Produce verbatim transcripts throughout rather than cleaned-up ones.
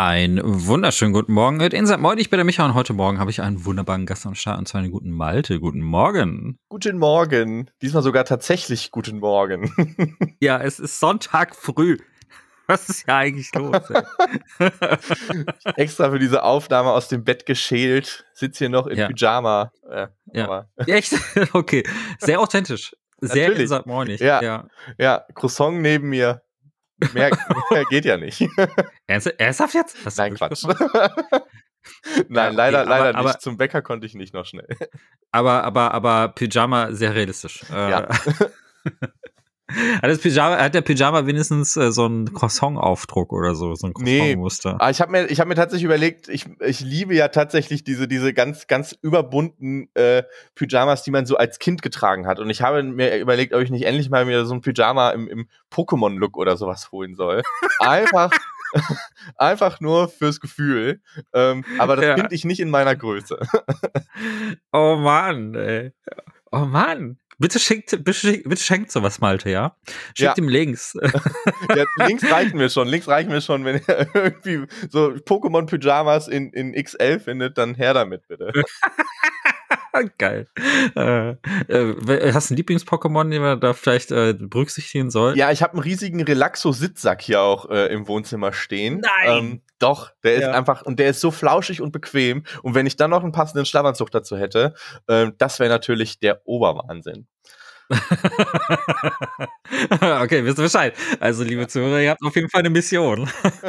Einen wunderschönen guten Morgen. In Sankt Moin, ich bin der Micha und heute Morgen habe ich einen wunderbaren Gast am Start und zwar einen guten Malte. Guten Morgen. Guten Morgen. Diesmal sogar tatsächlich guten Morgen. Ja, es ist Sonntag früh. Was ist ja eigentlich los? Extra für diese Aufnahme aus dem Bett geschält. Sitz hier noch in ja. Pyjama. Äh, ja. aber Echt? Okay. Sehr authentisch. Sehr Natürlich. in Sankt Moinig. Ja. ja. Ja, Croissant neben mir. Mehr, mehr geht ja nicht. Ernst, ernsthaft jetzt? Hast Nein, Quatsch. Nein, ja, okay, leider, aber, leider nicht. Aber, Zum Bäcker konnte ich nicht noch schnell. Aber, aber, aber Pyjama sehr realistisch. Ja. Hat, das Pyjama, hat der Pyjama wenigstens äh, so einen Croissant-Aufdruck oder so, so ein Croissant-Muster? Nee, ich habe mir, ich hab mir tatsächlich überlegt, ich, ich liebe ja tatsächlich diese, diese ganz, ganz überbunten äh, Pyjamas, die man so als Kind getragen hat. Und ich habe mir überlegt, ob ich nicht endlich mal mir so ein Pyjama im, im Pokémon-Look oder sowas holen soll. Einfach, einfach nur fürs Gefühl. Ähm, aber das Ja. finde ich nicht in meiner Größe. Oh Mann, ey. Oh Mann. Bitte schenkt, bitte, bitte schenkt sowas, Malte, ja? Schickt Ja. ihm Links. Ja, Links reichen mir schon. Links reichen mir schon, wenn ihr irgendwie so Pokémon-Pyjamas in, in X L findet, dann her damit, bitte. Geil. Äh, äh, hast du ein Lieblings-Pokémon, den man da vielleicht äh, berücksichtigen soll? Ja, ich habe einen riesigen Relaxo-Sitzsack hier auch äh, im Wohnzimmer stehen. Nein! Ähm, doch, der ist Ja. einfach, und der ist so flauschig und bequem. Und wenn ich dann noch einen passenden Schlafanzug dazu hätte, äh, das wäre natürlich der Oberwahnsinn. Okay, wisst ihr Bescheid. Also, liebe ja. Zuhörer, ihr habt auf jeden Fall eine Mission.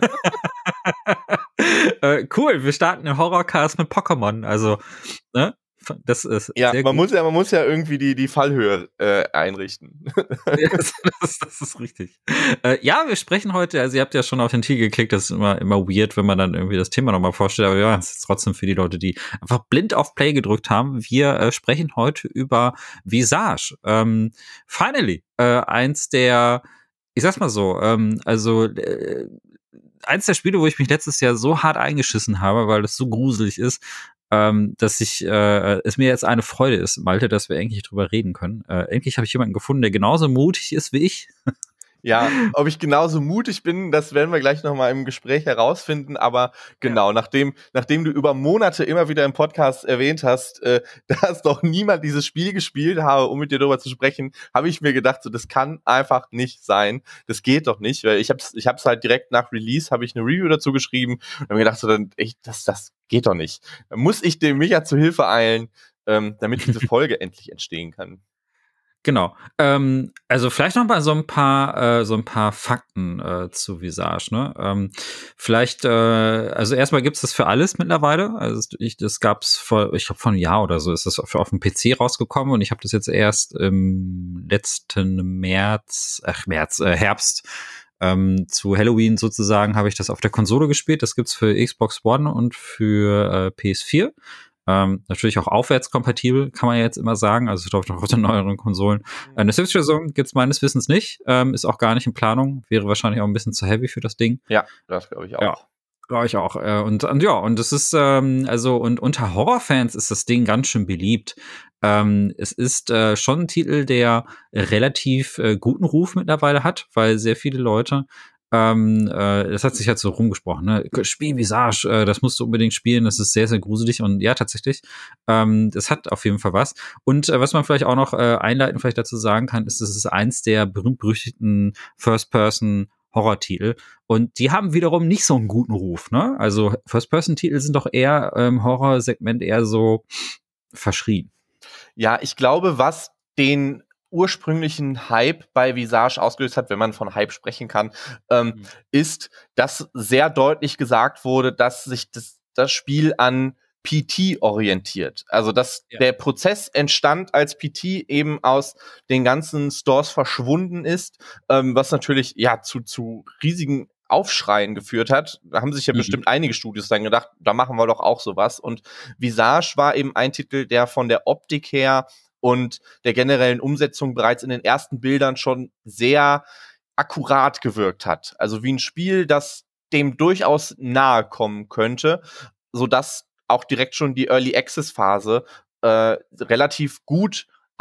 äh, cool, wir starten den Horrorcast mit Pokémon. Also, ne? Das ist ja, sehr man gut. muss ja, man muss ja irgendwie die, die Fallhöhe äh, einrichten. Ja, das, ist, das ist richtig. Äh, ja, wir sprechen heute, also ihr habt ja schon auf den Titel geklickt, das ist immer, immer weird, wenn man dann irgendwie das Thema nochmal vorstellt, aber ja, es ist trotzdem für die Leute, die einfach blind auf Play gedrückt haben. Wir äh, sprechen heute über Visage. Ähm, finally, äh, eins der, ich sag's mal so, ähm, also äh, eins der Spiele, wo ich mich letztes Jahr so hart eingeschissen habe, weil es so gruselig ist, Ähm, dass ich äh, es mir jetzt eine Freude ist, Malte, dass wir endlich drüber reden können. Äh, endlich habe ich jemanden gefunden, der genauso mutig ist wie ich. Ja, ob ich genauso mutig bin, das werden wir gleich nochmal im Gespräch herausfinden. Aber genau, ja. nachdem, nachdem du über Monate immer wieder im Podcast erwähnt hast, äh, dass doch niemand dieses Spiel gespielt habe, um mit dir darüber zu sprechen, habe ich mir gedacht, so das kann einfach nicht sein. Das geht doch nicht. Weil ich hab's, ich hab's halt direkt nach Release, habe ich eine Review dazu geschrieben und habe mir gedacht, so, dann, echt, das, das geht doch nicht. Da muss ich dem Micha zu Hilfe eilen, ähm, damit diese Folge endlich entstehen kann. Genau. Ähm, also vielleicht noch mal so ein paar, äh, so ein paar Fakten äh, zu Visage. Ne? Ähm, vielleicht, äh, also erstmal gibt's das für alles mittlerweile. Also ich, das gab's vor, ich glaube vor einem Jahr oder so ist das auf, auf dem P C rausgekommen und ich habe das jetzt erst im letzten März, ach März, äh, Herbst. Ähm, zu Halloween sozusagen habe ich das auf der Konsole gespielt. Das gibt's für Xbox One und für äh, P S vier. Ähm, natürlich auch aufwärtskompatibel, kann man jetzt immer sagen. Also es läuft noch auf den neueren Konsolen. Mhm. Eine Switch-Version gibt's meines Wissens nicht. Ähm, ist auch gar nicht in Planung. Wäre wahrscheinlich auch ein bisschen zu heavy für das Ding. Ja, das glaube ich auch. Ja. Glaube ich auch. Und, und ja, und es ist, ähm, also, und unter Horrorfans ist das Ding ganz schön beliebt. Ähm, es ist äh, schon ein Titel, der relativ äh, guten Ruf mittlerweile hat, weil sehr viele Leute Ähm, äh, das hat sich halt so rumgesprochen, ne? Spiel Visage, äh, das musst du unbedingt spielen, das ist sehr, sehr gruselig und ja, tatsächlich, ähm, das hat auf jeden Fall was. Und äh, was man vielleicht auch noch äh, einleitend vielleicht dazu sagen kann, ist, es ist eins der berühmt-berüchtigten First-Person Horror-Titel und die haben wiederum nicht so einen guten Ruf, ne? Also First-Person-Titel sind doch eher im ähm, Horror-Segment eher so verschrien. Ja, ich glaube, was den ursprünglichen Hype bei Visage ausgelöst hat, wenn man von Hype sprechen kann, ähm, mhm. ist, dass sehr deutlich gesagt wurde, dass sich das, das Spiel an P T orientiert. Also, dass ja. der Prozess entstand, als P T eben aus den ganzen Stores verschwunden ist, ähm, was natürlich ja zu, zu riesigen Aufschreien geführt hat. Da haben sich ja mhm. bestimmt einige Studios dann gedacht, da machen wir doch auch sowas. Und Visage war eben ein Titel, der von der Optik her und der generellen Umsetzung bereits in den ersten Bildern schon sehr akkurat gewirkt hat. Also wie ein Spiel, das dem durchaus nahe kommen könnte, sodass auch direkt schon die Early Access Phase äh, relativ gut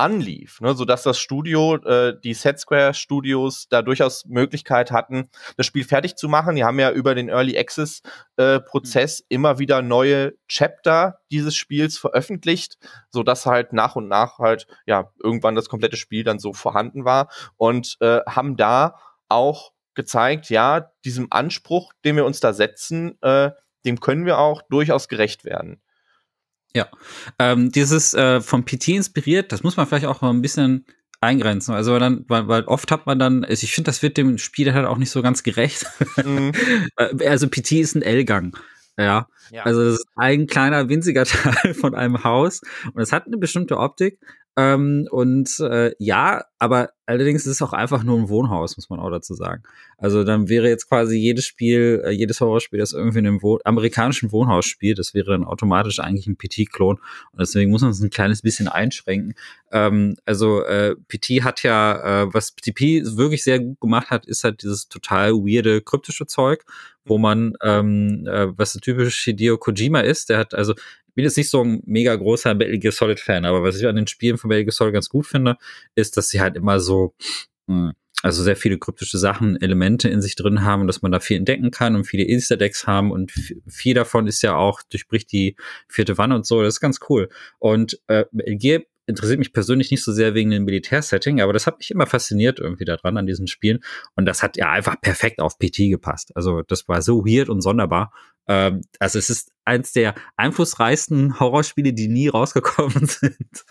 anlief, ne, sodass das Studio, äh, die Set Square Studios da durchaus Möglichkeit hatten, das Spiel fertig zu machen. Die haben ja über den Early Access äh, Prozess mhm. immer wieder neue Chapter dieses Spiels veröffentlicht, sodass halt nach und nach halt ja irgendwann das komplette Spiel dann so vorhanden war und äh, haben da auch gezeigt, ja, diesem Anspruch, den wir uns da setzen, äh, dem können wir auch durchaus gerecht werden. Ja, ähm, dieses äh, vom P T inspiriert, das muss man vielleicht auch mal ein bisschen eingrenzen. Also dann, weil, weil oft hat man dann, also ich finde, das wird dem Spiel halt auch nicht so ganz gerecht. Mhm. Also P T ist ein L-Gang. Ja. ja, also das ist ein kleiner, winziger Teil von einem Haus und es hat eine bestimmte Optik. Ähm, und äh, ja, aber allerdings ist es auch einfach nur ein Wohnhaus, muss man auch dazu sagen. Also dann wäre jetzt quasi jedes Spiel, äh, jedes Horrorspiel, das irgendwie in einem Wo- amerikanischen Wohnhaus spielt, das wäre dann automatisch eigentlich ein P T-Klon. Und deswegen muss man es ein kleines bisschen einschränken. Ähm, also äh, P T hat ja, äh, was P T wirklich sehr gut gemacht hat, ist halt dieses total weirde, kryptische Zeug, wo man, ähm, äh, was so typisch Hideo Kojima ist, der hat also ich bin jetzt nicht so ein mega großer Metal Gear Solid Fan, aber was ich an den Spielen von Metal Gear Solid ganz gut finde, ist, dass sie halt immer so, mh, also sehr viele kryptische Sachen, Elemente in sich drin haben und dass man da viel entdecken kann und viele Easter Eggs haben und f- viel davon ist ja auch, durchbricht die vierte Wand und so, das ist ganz cool. Und äh, Metal Gear interessiert mich persönlich nicht so sehr wegen dem Militärsetting, aber das hat mich immer fasziniert irgendwie daran an diesen Spielen und das hat ja einfach perfekt auf P T gepasst. Also das war so weird und sonderbar. Ähm, also es ist eins der einflussreichsten Horrorspiele, die nie rausgekommen sind.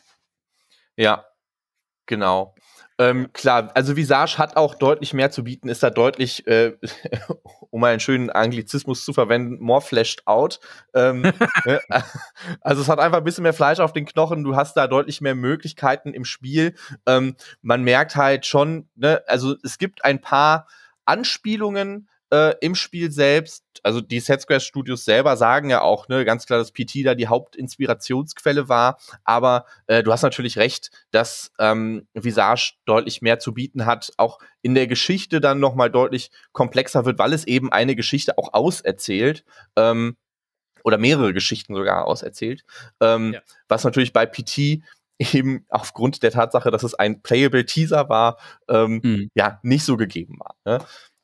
Ja, genau. Ähm, klar, also Visage hat auch deutlich mehr zu bieten, ist da deutlich, äh, um einen schönen Anglizismus zu verwenden, more fleshed out. Ähm, ne? Also es hat einfach ein bisschen mehr Fleisch auf den Knochen, du hast da deutlich mehr Möglichkeiten im Spiel. Ähm, man merkt halt schon, ne, also es gibt ein paar Anspielungen äh, im Spiel selbst, also die Set Square Studios selber sagen ja auch, ne, ganz klar, dass P T da die Hauptinspirationsquelle war, aber äh, du hast natürlich recht, dass ähm, Visage deutlich mehr zu bieten hat, auch in der Geschichte dann nochmal deutlich komplexer wird, weil es eben eine Geschichte auch auserzählt, ähm, oder mehrere Geschichten sogar auserzählt, ähm, ja. Was natürlich bei P T eben aufgrund der Tatsache, dass es ein Playable Teaser war, ähm, mhm. ja, nicht so gegeben war, ne?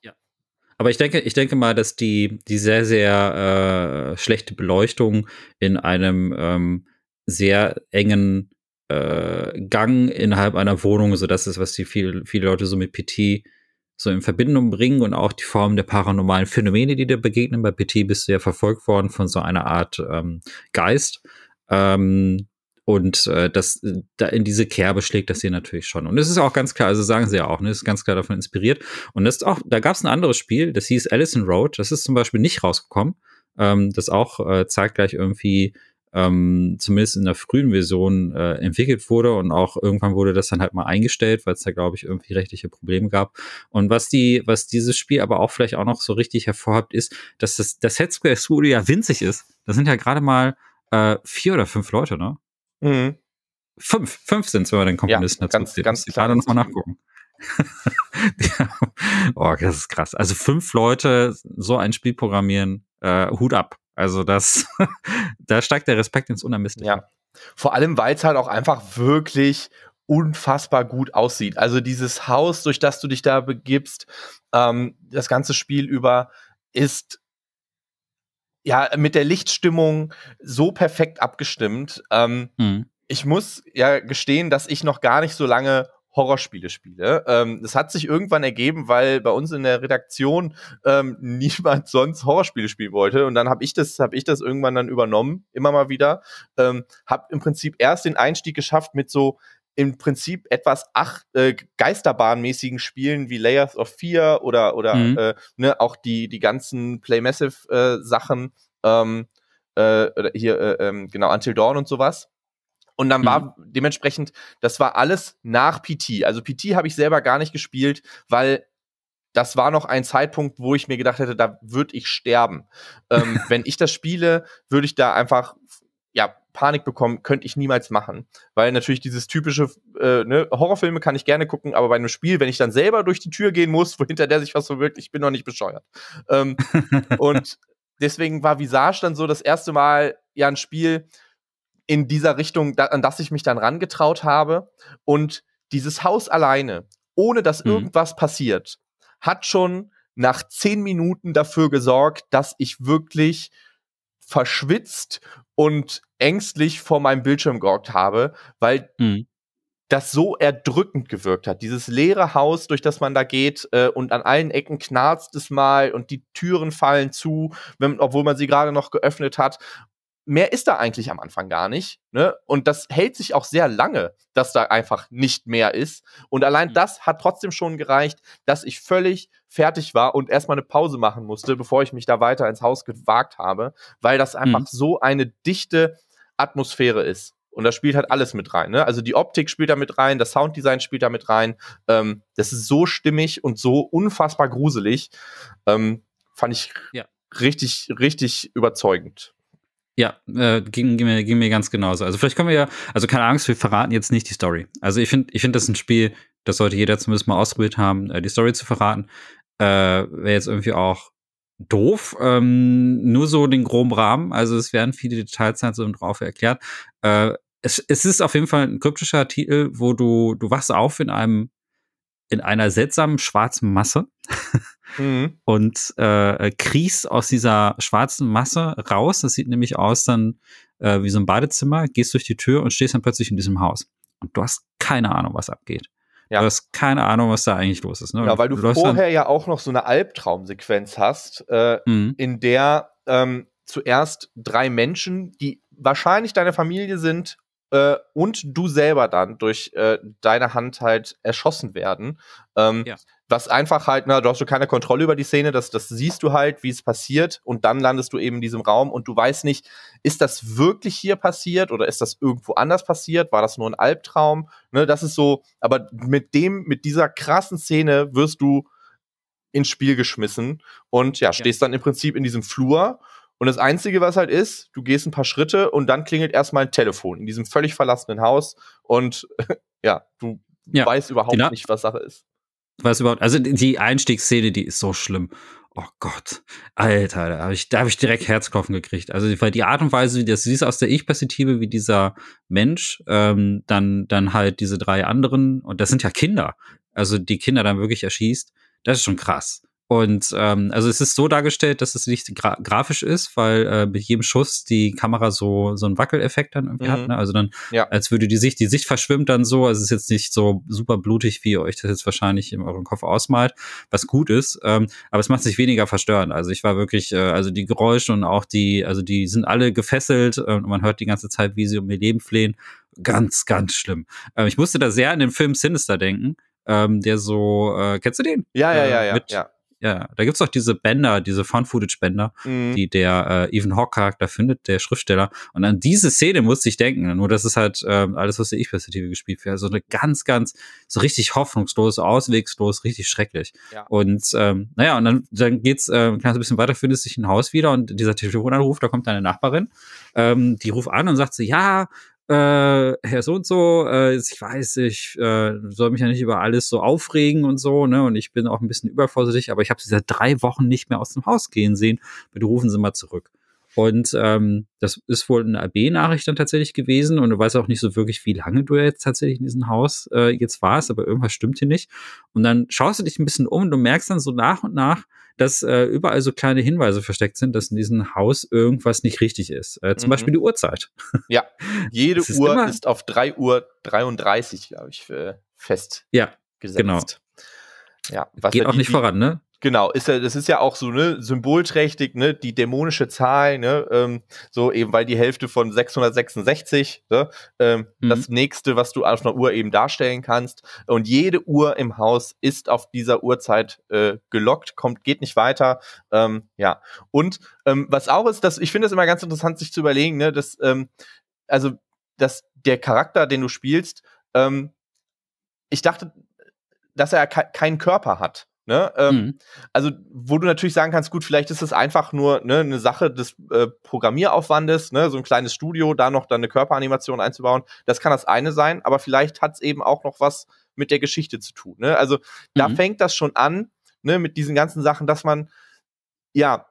Aber ich denke, ich denke mal, dass die, die sehr, sehr äh, schlechte Beleuchtung in einem ähm, sehr engen äh, Gang innerhalb einer Wohnung, so das ist, was die viel, viele Leute so mit P T so in Verbindung bringen und auch die Form der paranormalen Phänomene, die dir begegnen. Bei P T bist du ja verfolgt worden von so einer Art ähm, Geist. Ähm, Und äh, das da in diese Kerbe schlägt das hier natürlich schon. Und es ist auch ganz klar, also sagen sie ja auch, ne, ist ganz klar davon inspiriert. Und das ist auch, da gab es ein anderes Spiel, das hieß Allison Road, das ist zum Beispiel nicht rausgekommen. Ähm, das auch äh, zeitgleich irgendwie ähm, zumindest in der frühen Version äh, entwickelt wurde und auch irgendwann wurde das dann halt mal eingestellt, weil es da, glaube ich, irgendwie rechtliche Probleme gab. Und was die, was dieses Spiel aber auch vielleicht auch noch so richtig hervorhebt, ist, dass das, das Set Square Studio ja winzig ist. Das sind ja gerade mal äh, vier oder fünf Leute, ne? Mhm. Fünf, fünf sind es, wenn man den Komponisten ja, dazu ganz, zählt. ganz Ich gerade noch mal Team. nachgucken. Ja. Oh, das ist krass. Also fünf Leute so ein Spiel programmieren, äh, Hut ab. Also das, da steigt der Respekt ins Unermessliche. Ja, vor allem, weil es halt auch einfach wirklich unfassbar gut aussieht. Also dieses Haus, durch das du dich da begibst, ähm, das ganze Spiel über ist ja mit der Lichtstimmung so perfekt abgestimmt. Ähm, mhm. Ich muss ja gestehen, dass ich noch gar nicht so lange Horrorspiele spiele. Ähm, das hat sich irgendwann ergeben, weil bei uns in der Redaktion ähm, niemand sonst Horrorspiele spielen wollte. Und dann habe ich das, habe ich das irgendwann dann übernommen, immer mal wieder. Ähm, hab im Prinzip erst den Einstieg geschafft mit so im Prinzip etwas ach, äh, Geisterbahnmäßigen Spielen wie Layers of Fear oder oder mhm. äh, ne, auch die die ganzen Play Massive äh, Sachen, ähm, äh, oder hier äh, äh, genau Until Dawn und sowas. Und dann war mhm. dementsprechend, das war alles nach P T. Also P T habe ich selber gar nicht gespielt, weil das war noch ein Zeitpunkt, wo ich mir gedacht hätte, da würde ich sterben. ähm, wenn ich das spiele, würde ich da einfach ja Panik bekommen, könnte ich niemals machen. Weil natürlich dieses typische, äh, ne, Horrorfilme kann ich gerne gucken, aber bei einem Spiel, wenn ich dann selber durch die Tür gehen muss, wo hinter der sich was verwirklicht, ich bin noch nicht bescheuert. Ähm, und deswegen war Visage dann so das erste Mal ja ein Spiel, in dieser Richtung, da, an das ich mich dann rangetraut habe. Und dieses Haus alleine, ohne dass Mhm. irgendwas passiert, hat schon nach zehn Minuten dafür gesorgt, dass ich wirklich verschwitzt und ängstlich vor meinem Bildschirm gehockt habe, weil Mhm. das so erdrückend gewirkt hat. Dieses leere Haus, durch das man da geht, äh, und an allen Ecken knarzt es mal und die Türen fallen zu, wenn, obwohl man sie gerade noch geöffnet hat. Mehr ist da eigentlich am Anfang gar nicht, ne? Und das hält sich auch sehr lange, dass da einfach nicht mehr ist. Und allein Mhm. das hat trotzdem schon gereicht, dass ich völlig fertig war und erstmal eine Pause machen musste, bevor ich mich da weiter ins Haus gewagt habe, weil das einfach Mhm. so eine dichte Atmosphäre ist. Und da spielt halt alles mit rein, ne? Also die Optik spielt da mit rein, das Sounddesign spielt da mit rein. Ähm, das ist so stimmig und so unfassbar gruselig. Ähm, fand ich Ja. richtig, richtig überzeugend. Ja, äh, ging, ging, mir, ging mir ganz genauso. Also vielleicht können wir ja, also keine Angst, wir verraten jetzt nicht die Story. Also ich finde, ich finde das ist ein Spiel, das sollte jeder zumindest mal ausprobiert haben, äh, die Story zu verraten. Äh, Wäre jetzt irgendwie auch doof. Ähm, nur so den groben Rahmen. Also es werden viele Details halt so drauf erklärt. Äh, es, es ist auf jeden Fall ein kryptischer Titel, wo du, du wachst auf in einem, in einer seltsamen schwarzen Masse. Mhm. Und äh, kriechst aus dieser schwarzen Masse raus. Das sieht nämlich aus dann äh, wie so ein Badezimmer, gehst durch die Tür und stehst dann plötzlich in diesem Haus. Und du hast keine Ahnung, was abgeht. Ja. Du hast keine Ahnung, was da eigentlich los ist. Ne? Ja, weil du, du läufst vorher dann, ja auch noch so eine Albtraumsequenz hast, äh, Mhm. in der ähm, zuerst drei Menschen, die wahrscheinlich deine Familie sind, äh, und du selber dann durch äh, deine Hand halt erschossen werden. Ähm, Ja. Was einfach halt, na, du hast schon keine Kontrolle über die Szene, das, das siehst du halt, wie es passiert, und dann landest du eben in diesem Raum und du weißt nicht, ist das wirklich hier passiert oder ist das irgendwo anders passiert? War das nur ein Albtraum? Ne, das ist so, aber mit dem, mit dieser krassen Szene wirst du ins Spiel geschmissen und ja, stehst dann im Prinzip in diesem Flur. Und das Einzige, was halt ist, du gehst ein paar Schritte und dann klingelt erstmal ein Telefon in diesem völlig verlassenen Haus und ja, du Ja. weißt überhaupt Die nicht, was Sache ist. Was überhaupt, also die Einstiegsszene, die ist so schlimm. Oh Gott, Alter, da habe ich, da hab ich direkt Herzklopfen gekriegt. Also weil die Art und Weise, wie das siehst aus der Ich-Perspektive, wie dieser Mensch, ähm, dann, dann halt diese drei anderen, und das sind ja Kinder, also die Kinder dann wirklich erschießt, das ist schon krass. Und ähm, also es ist so dargestellt, dass es nicht gra grafisch ist, weil äh, mit jedem Schuss die Kamera so so einen Wackeleffekt dann irgendwie Mhm. hat, ne? Also dann, Ja. als würde die Sicht, die Sicht verschwimmt dann so. Also es ist jetzt nicht so super blutig, wie ihr euch das jetzt wahrscheinlich in eurem Kopf ausmalt, was gut ist. Ähm, aber es macht sich weniger verstörend. Also ich war wirklich, äh, also die Geräusche und auch die, also die sind alle gefesselt, äh, und man hört die ganze Zeit, wie sie um ihr Leben flehen. Ganz, ganz schlimm. Ähm, ich musste da sehr an den Film Sinister denken, ähm, der so, äh, kennst du den? Ja, ja, ja, Äh, ja, mit, ja. Ja, da gibt's auch diese Bänder, diese Found-Footage-Bänder, Mhm. die der äh, Ethan Hawke-Charakter findet, der Schriftsteller. Und an diese Szene musste ich denken. Nur das ist halt ähm, alles aus der Ich-Perspektive gespielt wird. Also eine ganz, ganz, so richtig hoffnungslos, auswegslos, richtig schrecklich. Ja. Und ähm, naja, und dann, dann geht's äh, ein kleines bisschen weiter, findet sich ein Haus wieder und dieser Telefonanruf, da kommt eine Nachbarin, ähm, die ruft an und sagt so, ja, äh, Herr so und so, äh, ich weiß, ich äh, soll mich ja nicht über alles so aufregen und so, ne, und ich bin auch ein bisschen übervorsichtig, aber ich habe sie seit drei Wochen nicht mehr aus dem Haus gehen sehen, bitte rufen Sie mal zurück. Und ähm, das ist wohl eine A B-Nachricht dann tatsächlich gewesen und du weißt auch nicht so wirklich, wie lange du jetzt tatsächlich in diesem Haus äh, jetzt warst, aber irgendwas stimmt hier nicht. Und dann schaust du dich ein bisschen um und du merkst dann so nach und nach, dass äh, überall so kleine Hinweise versteckt sind, dass in diesem Haus irgendwas nicht richtig ist. Äh, zum Mhm. Beispiel die Uhrzeit. Ja, jede Es ist Uhr immer- ist auf drei Uhr dreiunddreißig, glaube ich, äh, festgesetzt. Ja, genau. Ja, was Geht ja auch die, nicht die, voran, ne? Genau, ist ja, das ist ja auch so, ne, symbolträchtig, ne, die dämonische Zahl, ne, ähm, so eben, weil die Hälfte von sechshundertsechsundsechzig, ne, ähm, Mhm. das nächste, was du auf einer Uhr eben darstellen kannst. Und jede Uhr im Haus ist auf dieser Uhrzeit äh, gelockt, kommt, geht nicht weiter, ähm, ja. Und ähm, was auch ist, dass ich finde es immer ganz interessant, sich zu überlegen, ne, dass, ähm, also, dass der Charakter, den du spielst, ähm, ich dachte, dass er ke- keinen Körper hat. Ne? Ähm, Mhm. Also, wo du natürlich sagen kannst, gut, vielleicht ist es einfach nur ne, eine Sache des äh, Programmieraufwandes, ne, so ein kleines Studio, da noch dann eine Körperanimation einzubauen. Das kann das eine sein, aber vielleicht hat es eben auch noch was mit der Geschichte zu tun. Ne? Also, da Mhm. fängt das schon an, ne, mit diesen ganzen Sachen, dass man ja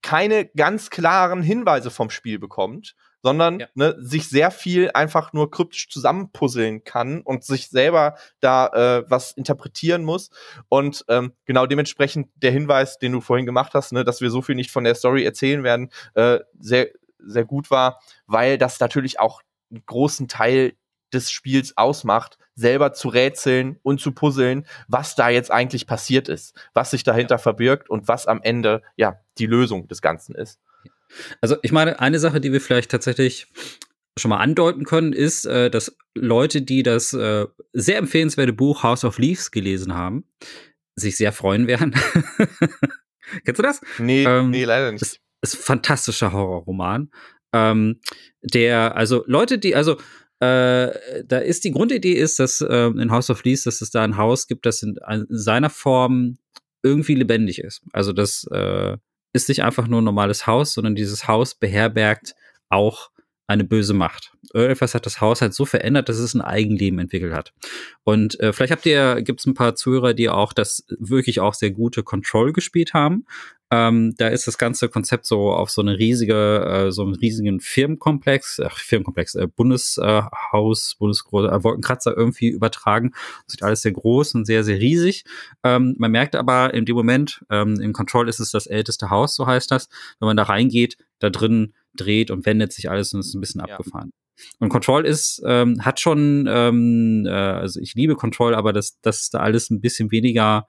keine ganz klaren Hinweise vom Spiel bekommt, sondern ja. ne, sich sehr viel einfach nur kryptisch zusammenpuzzeln kann und sich selber da äh, was interpretieren muss. Und ähm, genau dementsprechend der Hinweis, den du vorhin gemacht hast, ne, dass wir so viel nicht von der Story erzählen werden, äh, sehr, sehr gut war, weil das natürlich auch einen großen Teil des Spiels ausmacht, selber zu rätseln und zu puzzeln, was da jetzt eigentlich passiert ist, was sich dahinter ja. verbirgt und was am Ende ja die Lösung des Ganzen ist. Also ich meine, eine Sache, die wir vielleicht tatsächlich schon mal andeuten können, ist, äh, dass Leute, die das äh, sehr empfehlenswerte Buch House of Leaves gelesen haben, sich sehr freuen werden. Kennst du das? Nee, ähm, nee, leider nicht. Ist, ist ein fantastischer Horrorroman. Ähm, der, also Leute, die, also Äh, da ist die Grundidee ist, dass äh, in House of Leaves, dass es da ein Haus gibt, das in, in seiner Form irgendwie lebendig ist. Also das äh, ist nicht einfach nur ein normales Haus, sondern dieses Haus beherbergt auch eine böse Macht. Irgendwas hat das Haus halt so verändert, dass es ein Eigenleben entwickelt hat. Und äh, vielleicht habt ihr, gibt es ein paar Zuhörer, die auch das wirklich auch sehr gute Control gespielt haben. Ähm, da ist das ganze Konzept so auf so eine riesige, äh, so einen riesigen Firmenkomplex, ach, Firmenkomplex, äh, Bundeshaus, äh, Bundesgroße äh, Wolkenkratzer irgendwie übertragen. Sieht alles sehr groß und sehr, sehr riesig. Ähm, man merkt aber in dem Moment, ähm, im Control ist es das älteste Haus, so heißt das. Wenn man da reingeht, da drin dreht und wendet sich alles und ist ein bisschen ja. abgefahren. Und Control ist, ähm, hat schon, ähm, äh, also ich liebe Control, aber das, das ist da alles ein bisschen weniger,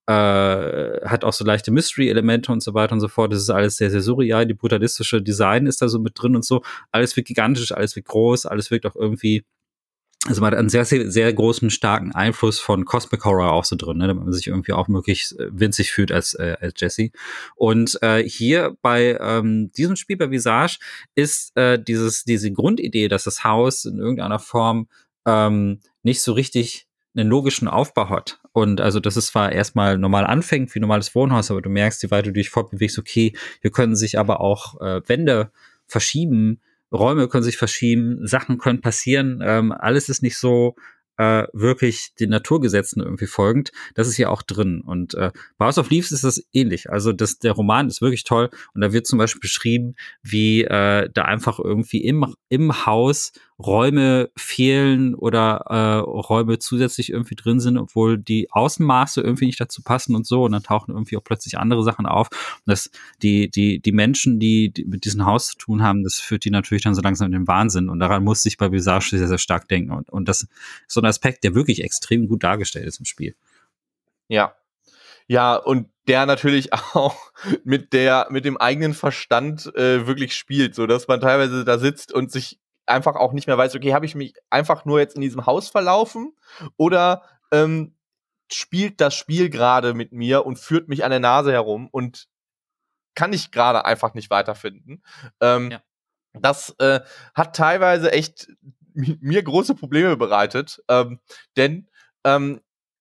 äh, hat auch so leichte Mystery-Elemente und so weiter und so fort. Das ist alles sehr, sehr surreal. Die brutalistische Design ist da so mit drin und so. Alles wirkt gigantisch, alles wirkt groß, alles wirkt auch irgendwie, also man hat einen sehr, sehr, sehr großen, starken Einfluss von Cosmic Horror auch so drin, ne, damit man sich irgendwie auch möglichst winzig fühlt als, äh, als Jesse. Und äh, hier bei ähm, diesem Spiel bei Visage ist äh, dieses diese Grundidee, dass das Haus in irgendeiner Form ähm, nicht so richtig einen logischen Aufbau hat. Und also, dass es zwar erstmal normal anfängt wie ein normales Wohnhaus, aber du merkst, je weiter du dich fortbewegst, okay, hier können sich aber auch äh, Wände verschieben, Räume können sich verschieben, Sachen können passieren, ähm, alles ist nicht so äh, wirklich den Naturgesetzen irgendwie folgend. Das ist hier auch drin. Und äh, bei House of Leaves ist das ähnlich. Also das, der Roman ist wirklich toll und da wird zum Beispiel beschrieben, wie äh, da einfach irgendwie im, im Haus Räume fehlen oder äh, Räume zusätzlich irgendwie drin sind, obwohl die Außenmaße irgendwie nicht dazu passen und so. Und dann tauchen irgendwie auch plötzlich andere Sachen auf. Und das, die, die, die Menschen, die, die mit diesem Haus zu tun haben, das führt die natürlich dann so langsam in den Wahnsinn. Und daran muss sich bei Visage sehr, sehr stark denken. Und, und das ist so ein Aspekt, der wirklich extrem gut dargestellt ist im Spiel. Ja. Ja, und der natürlich auch mit der, mit dem eigenen Verstand äh, wirklich spielt, so dass man teilweise da sitzt und sich einfach auch nicht mehr weiß, okay, habe ich mich einfach nur jetzt in diesem Haus verlaufen oder ähm, spielt das Spiel gerade mit mir und führt mich an der Nase herum und kann ich gerade einfach nicht weiterfinden. Ähm, ja. Das äh, hat teilweise echt mir große Probleme bereitet, ähm, denn ähm,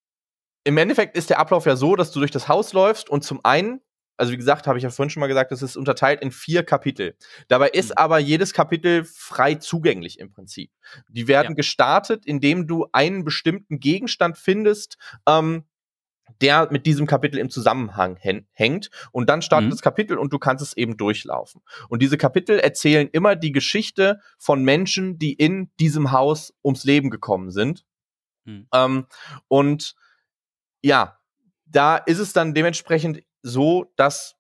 im Endeffekt ist der Ablauf ja so, dass du durch das Haus läufst und zum einen, also wie gesagt, habe ich ja vorhin schon mal gesagt, das ist unterteilt in vier Kapitel. Dabei ist mhm. aber jedes Kapitel frei zugänglich im Prinzip. Die werden ja. gestartet, indem du einen bestimmten Gegenstand findest, ähm, der mit diesem Kapitel im Zusammenhang hängt. Und dann startet mhm. das Kapitel und du kannst es eben durchlaufen. Und diese Kapitel erzählen immer die Geschichte von Menschen, die in diesem Haus ums Leben gekommen sind. Mhm. Ähm, und ja, da ist es dann dementsprechend so, dass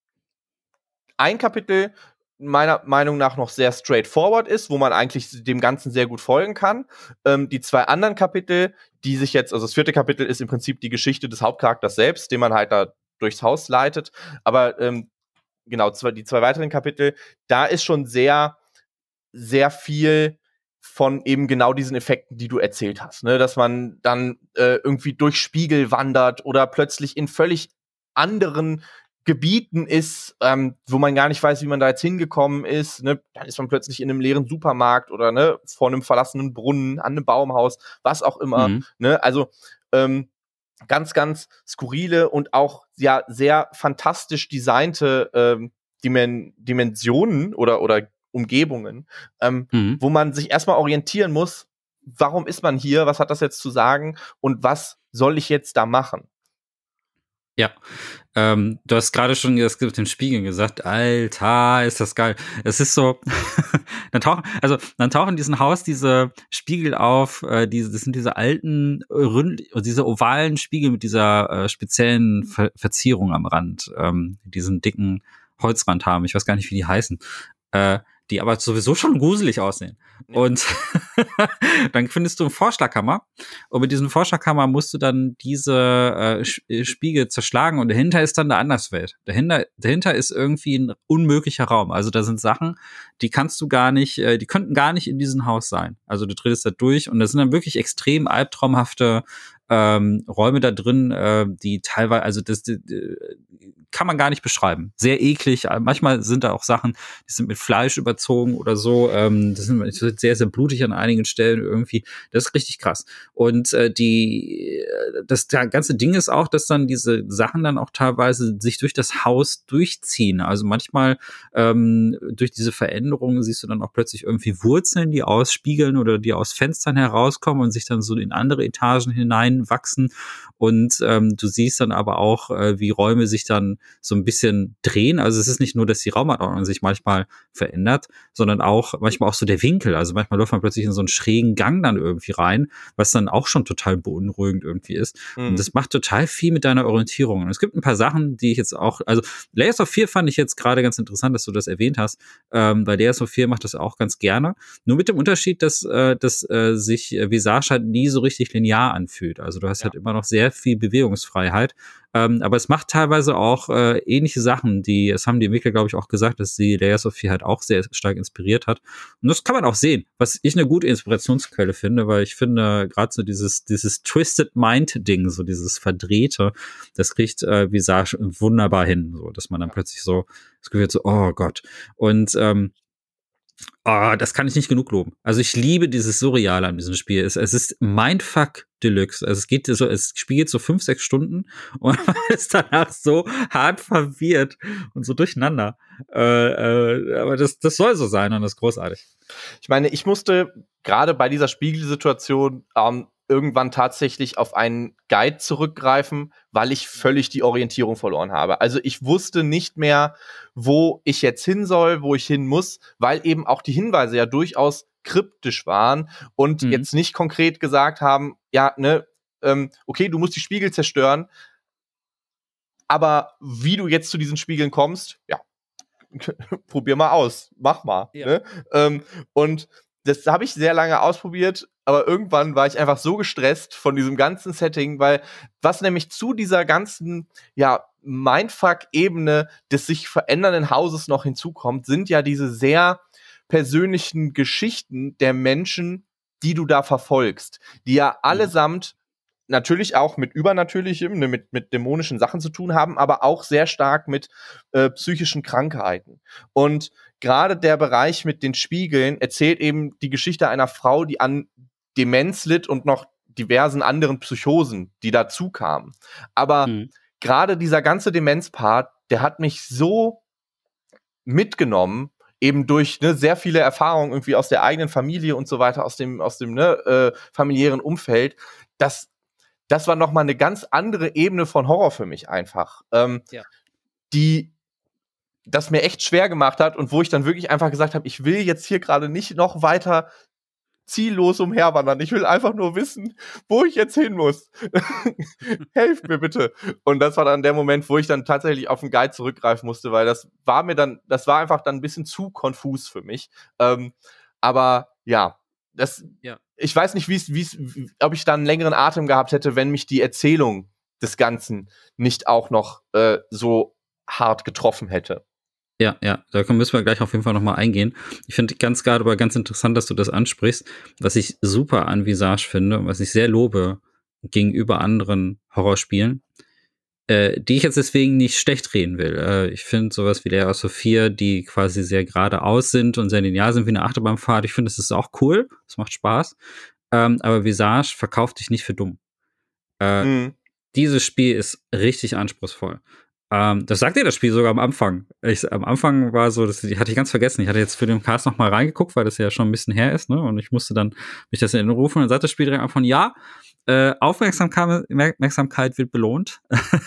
ein Kapitel meiner Meinung nach noch sehr straightforward ist, wo man eigentlich dem Ganzen sehr gut folgen kann. Ähm, die zwei anderen Kapitel, die sich jetzt, also das vierte Kapitel ist im Prinzip die Geschichte des Hauptcharakters selbst, den man halt da durchs Haus leitet. Aber ähm, genau, zwei, die zwei weiteren Kapitel, da ist schon sehr, sehr viel von eben genau diesen Effekten, die du erzählt hast, ne? Dass man dann äh, irgendwie durch Spiegel wandert oder plötzlich in völlig anderen Gebieten ist, ähm, wo man gar nicht weiß, wie man da jetzt hingekommen ist, ne? Dann ist man plötzlich in einem leeren Supermarkt oder ne, vor einem verlassenen Brunnen, an einem Baumhaus, was auch immer, mhm. ne? Also ähm, ganz, ganz skurrile und auch ja sehr fantastisch designte ähm, Dimen- Dimensionen oder oder Umgebungen, ähm, mhm. wo man sich erstmal orientieren muss, warum ist man hier, was hat das jetzt zu sagen und was soll ich jetzt da machen? Ja, ähm, du hast gerade schon das mit dem Spiegeln gesagt. Alter, ist das geil. Es ist so, dann tauchen, also dann tauchen in diesem Haus diese Spiegel auf, äh, diese, das sind diese alten, rund, diese ovalen Spiegel mit dieser äh, speziellen Ver Verzierung am Rand, ähm, diesen dicken Holzrand haben. Ich weiß gar nicht, wie die heißen. Äh, die aber sowieso schon gruselig aussehen. Ja. Und dann findest du einen Vorschlaghammer und mit diesem Vorschlaghammer musst du dann diese äh, Spiegel zerschlagen und dahinter ist dann eine Anderswelt. Dahinter, dahinter ist irgendwie ein unmöglicher Raum. Also da sind Sachen, die kannst du gar nicht, äh, die könnten gar nicht in diesem Haus sein. Also du trittst da durch und das sind dann wirklich extrem albtraumhafte ähm, Räume da drin, äh, die teilweise, also das die, die, kann man gar nicht beschreiben. Sehr eklig. Manchmal sind da auch Sachen, die sind mit Fleisch überzogen oder so. Ähm, das sind sehr, sehr blutig an einigen Stellen irgendwie. Das ist richtig krass. Und äh, die, das, das ganze Ding ist auch, dass dann diese Sachen dann auch teilweise sich durch das Haus durchziehen. Also manchmal ähm, durch diese Veränderungen siehst du dann auch plötzlich irgendwie Wurzeln, die ausspiegeln oder die aus Fenstern herauskommen und sich dann so in andere Etagen hineinwachsen. Und ähm, du siehst dann aber auch, äh, wie Räume sich dann so ein bisschen drehen. Also es ist nicht nur, dass die Raumanordnung sich manchmal verändert, sondern auch manchmal auch so der Winkel. Also manchmal läuft man plötzlich in so einen schrägen Gang dann irgendwie rein, was dann auch schon total beunruhigend irgendwie ist. Mhm. Und das macht total viel mit deiner Orientierung. Und es gibt ein paar Sachen, die ich jetzt auch, also Layers of Fear fand ich jetzt gerade ganz interessant, dass du das erwähnt hast, ähm, weil Layers of Fear macht das auch ganz gerne. Nur mit dem Unterschied, dass, äh, dass äh, sich äh, Visage halt nie so richtig linear anfühlt. Also du hast ja. halt immer noch sehr viel Bewegungsfreiheit. Ähm, aber es macht teilweise auch äh, ähnliche Sachen, die, das haben die Entwickler, glaube ich, auch gesagt, dass sie Layers of Fear halt auch sehr stark inspiriert hat. Und das kann man auch sehen, was ich eine gute Inspirationsquelle finde, weil ich finde, gerade so dieses, dieses Twisted Mind-Ding, so dieses Verdrehte, das kriegt äh, Visage wunderbar hin, so, dass man dann plötzlich so das Gefühl hat, so, oh Gott. Und ähm, Ah, oh, das kann ich nicht genug loben. Also ich liebe dieses Surreale an diesem Spiel. Es, es ist Mindfuck Deluxe. Also es geht so, es spielt so fünf, sechs Stunden und man ist danach so hart verwirrt und so durcheinander. Äh, äh, aber das, das soll so sein und das ist großartig. Ich meine, ich musste gerade bei dieser Spiegelsituation ähm, irgendwann tatsächlich auf einen Guide zurückgreifen, weil ich völlig die Orientierung verloren habe. Also ich wusste nicht mehr, wo ich jetzt hin soll, wo ich hin muss, weil eben auch die Hinweise ja durchaus kryptisch waren und mhm. jetzt nicht konkret gesagt haben, ja, ne, ähm, okay, du musst die Spiegel zerstören, aber wie du jetzt zu diesen Spiegeln kommst, ja, probier mal aus, mach mal. Ja. Ne? Ähm, und das habe ich sehr lange ausprobiert, aber irgendwann war ich einfach so gestresst von diesem ganzen Setting, weil was nämlich zu dieser ganzen, ja, Mindfuck-Ebene des sich verändernden Hauses noch hinzukommt, sind ja diese sehr persönlichen Geschichten der Menschen, die du da verfolgst, die ja allesamt natürlich auch mit Übernatürlichem, ne, mit, mit dämonischen Sachen zu tun haben, aber auch sehr stark mit äh, psychischen Krankheiten. Und gerade der Bereich mit den Spiegeln erzählt eben die Geschichte einer Frau, die an Demenz litt und noch diversen anderen Psychosen, die dazu kamen. Aber mhm. gerade dieser ganze Demenzpart, der hat mich so mitgenommen, eben durch ne, sehr viele Erfahrungen irgendwie aus der eigenen Familie und so weiter, aus dem, aus dem ne, äh, familiären Umfeld, dass das war noch mal eine ganz andere Ebene von Horror für mich einfach, ähm, ja. die das mir echt schwer gemacht hat und wo ich dann wirklich einfach gesagt habe, ich will jetzt hier gerade nicht noch weiter ziellos umherwandern. Ich will einfach nur wissen, wo ich jetzt hin muss. Helft mir bitte. Und das war dann der Moment, wo ich dann tatsächlich auf den Guide zurückgreifen musste, weil das war mir dann, das war einfach dann ein bisschen zu konfus für mich. Ähm, aber ja, das, ja. ich weiß nicht, wie's, wie's, ob ich dann einen längeren Atem gehabt hätte, wenn mich die Erzählung des Ganzen nicht auch noch äh, so hart getroffen hätte. Ja, ja, da müssen wir gleich auf jeden Fall nochmal eingehen. Ich finde ganz gerade aber ganz interessant, dass du das ansprichst, was ich super an Visage finde und was ich sehr lobe gegenüber anderen Horrorspielen, äh, die ich jetzt deswegen nicht schlecht reden will. Äh, ich finde sowas wie Layers of Fear, die quasi sehr geradeaus sind und sehr linear sind wie eine Achterbahnfahrt, ich finde, das ist auch cool, das macht Spaß, ähm, aber Visage verkauft dich nicht für dumm. Äh, mhm. Dieses Spiel ist richtig anspruchsvoll. Ähm, das sagt dir das Spiel sogar am Anfang. Ich, am Anfang war so, das hatte ich ganz vergessen. Ich hatte jetzt für den Cast noch mal reingeguckt, weil das ja schon ein bisschen her ist, ne? Und ich musste dann mich das in Erinnerung rufen und dann sagt das Spiel direkt am Anfang, ja, äh, Aufmerksamkeit, Aufmerksamkeit wird belohnt.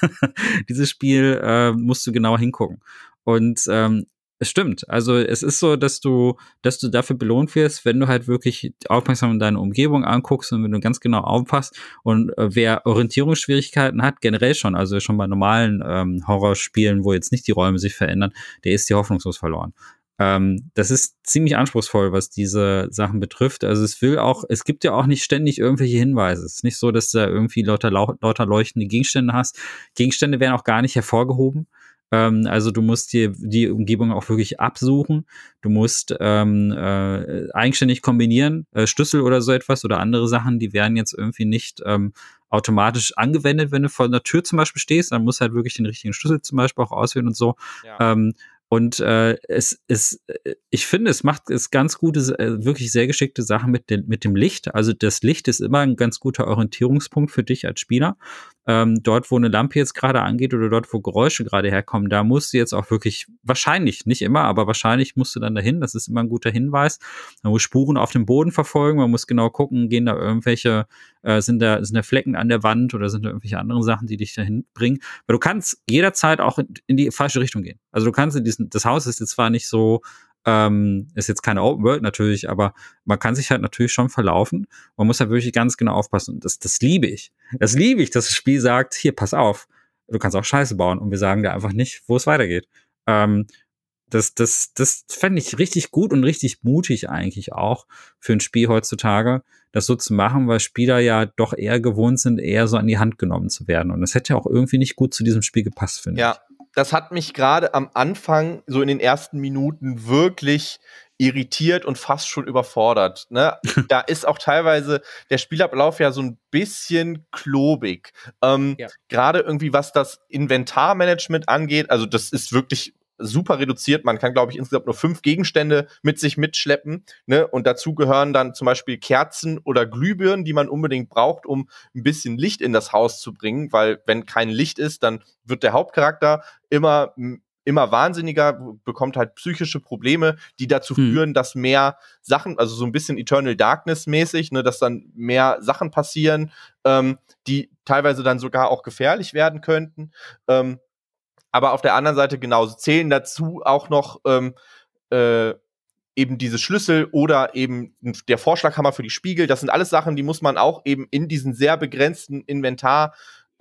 Dieses Spiel äh, musst du genauer hingucken. Und ähm, es stimmt. Also es ist so, dass du, dass du dafür belohnt wirst, wenn du halt wirklich aufmerksam deine Umgebung anguckst und wenn du ganz genau aufpasst. Und äh, wer Orientierungsschwierigkeiten hat, generell schon, also schon bei normalen ähm, Horrorspielen, wo jetzt nicht die Räume sich verändern, der ist hier hoffnungslos verloren. Ähm, das ist ziemlich anspruchsvoll, was diese Sachen betrifft. Also es will auch, es gibt ja auch nicht ständig irgendwelche Hinweise. Es ist nicht so, dass du da irgendwie lauter, lauter leuchtende Gegenstände hast. Gegenstände werden auch gar nicht hervorgehoben. Ähm, also du musst dir die Umgebung auch wirklich absuchen. Du musst ähm, äh, eigenständig kombinieren, äh, Schlüssel oder so etwas oder andere Sachen, die werden jetzt irgendwie nicht ähm, automatisch angewendet, wenn du vor einer Tür zum Beispiel stehst. Dann musst du halt wirklich den richtigen Schlüssel zum Beispiel auch auswählen und so. Ja. Ähm, und äh, es ist, ich finde, es macht es ganz gute, äh, wirklich sehr geschickte Sachen mit, den, mit dem Licht. Also das Licht ist immer ein ganz guter Orientierungspunkt für dich als Spieler. Ähm, dort, wo eine Lampe jetzt gerade angeht oder dort, wo Geräusche gerade herkommen, da musst du jetzt auch wirklich, wahrscheinlich, nicht immer, aber wahrscheinlich musst du dann dahin. Das ist immer ein guter Hinweis. Man muss Spuren auf dem Boden verfolgen, man muss genau gucken, gehen da irgendwelche, äh, sind da, sind da Flecken an der Wand oder sind da irgendwelche anderen Sachen, die dich dahin bringen. Weil du kannst jederzeit auch in, in die falsche Richtung gehen. Also du kannst in diesen, das Haus ist jetzt zwar nicht so, ähm, ist jetzt keine Open World natürlich, aber man kann sich halt natürlich schon verlaufen. Man muss halt wirklich ganz genau aufpassen. Und das, das liebe ich. Das liebe ich, dass das Spiel sagt, hier, pass auf, du kannst auch Scheiße bauen und wir sagen dir einfach nicht, wo es weitergeht. Ähm, das, das, das fände ich richtig gut und richtig mutig eigentlich auch für ein Spiel heutzutage, das so zu machen, weil Spieler ja doch eher gewohnt sind, eher so an die Hand genommen zu werden. Und das hätte ja auch irgendwie nicht gut zu diesem Spiel gepasst, finde Ja, ich. das hat mich gerade am Anfang, so in den ersten Minuten, wirklich irritiert und fast schon überfordert. Ne? Da ist auch teilweise der Spielablauf ja so ein bisschen klobig. Ähm, Ja. Gerade irgendwie, was das Inventarmanagement angeht, also das ist wirklich super reduziert. Man kann, glaube ich, insgesamt nur fünf Gegenstände mit sich mitschleppen. Ne? Und dazu gehören dann zum Beispiel Kerzen oder Glühbirnen, die man unbedingt braucht, um ein bisschen Licht in das Haus zu bringen. Weil wenn kein Licht ist, dann wird der Hauptcharakter immer immer wahnsinniger, bekommt halt psychische Probleme, die dazu Mhm. führen, dass mehr Sachen, also so ein bisschen Eternal Darkness mäßig, ne, dass dann mehr Sachen passieren, ähm, die teilweise dann sogar auch gefährlich werden könnten. Ähm, aber auf der anderen Seite genauso zählen dazu auch noch ähm, äh, eben diese Schlüssel oder eben der Vorschlaghammer für die Spiegel. Das sind alles Sachen, die muss man auch eben in diesen sehr begrenzten Inventarbereich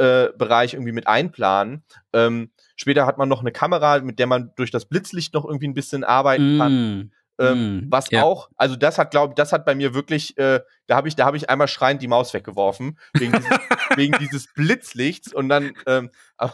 äh, irgendwie mit einplanen. Ähm, später hat man noch eine Kamera, mit der man durch das Blitzlicht noch irgendwie ein bisschen arbeiten kann. Mm. Ähm, Mm. was Ja. auch, also das hat, glaube ich, das hat bei mir wirklich, äh, da habe ich, da habe ich einmal schreiend die Maus weggeworfen wegen dieses, wegen dieses Blitzlichts und dann ähm,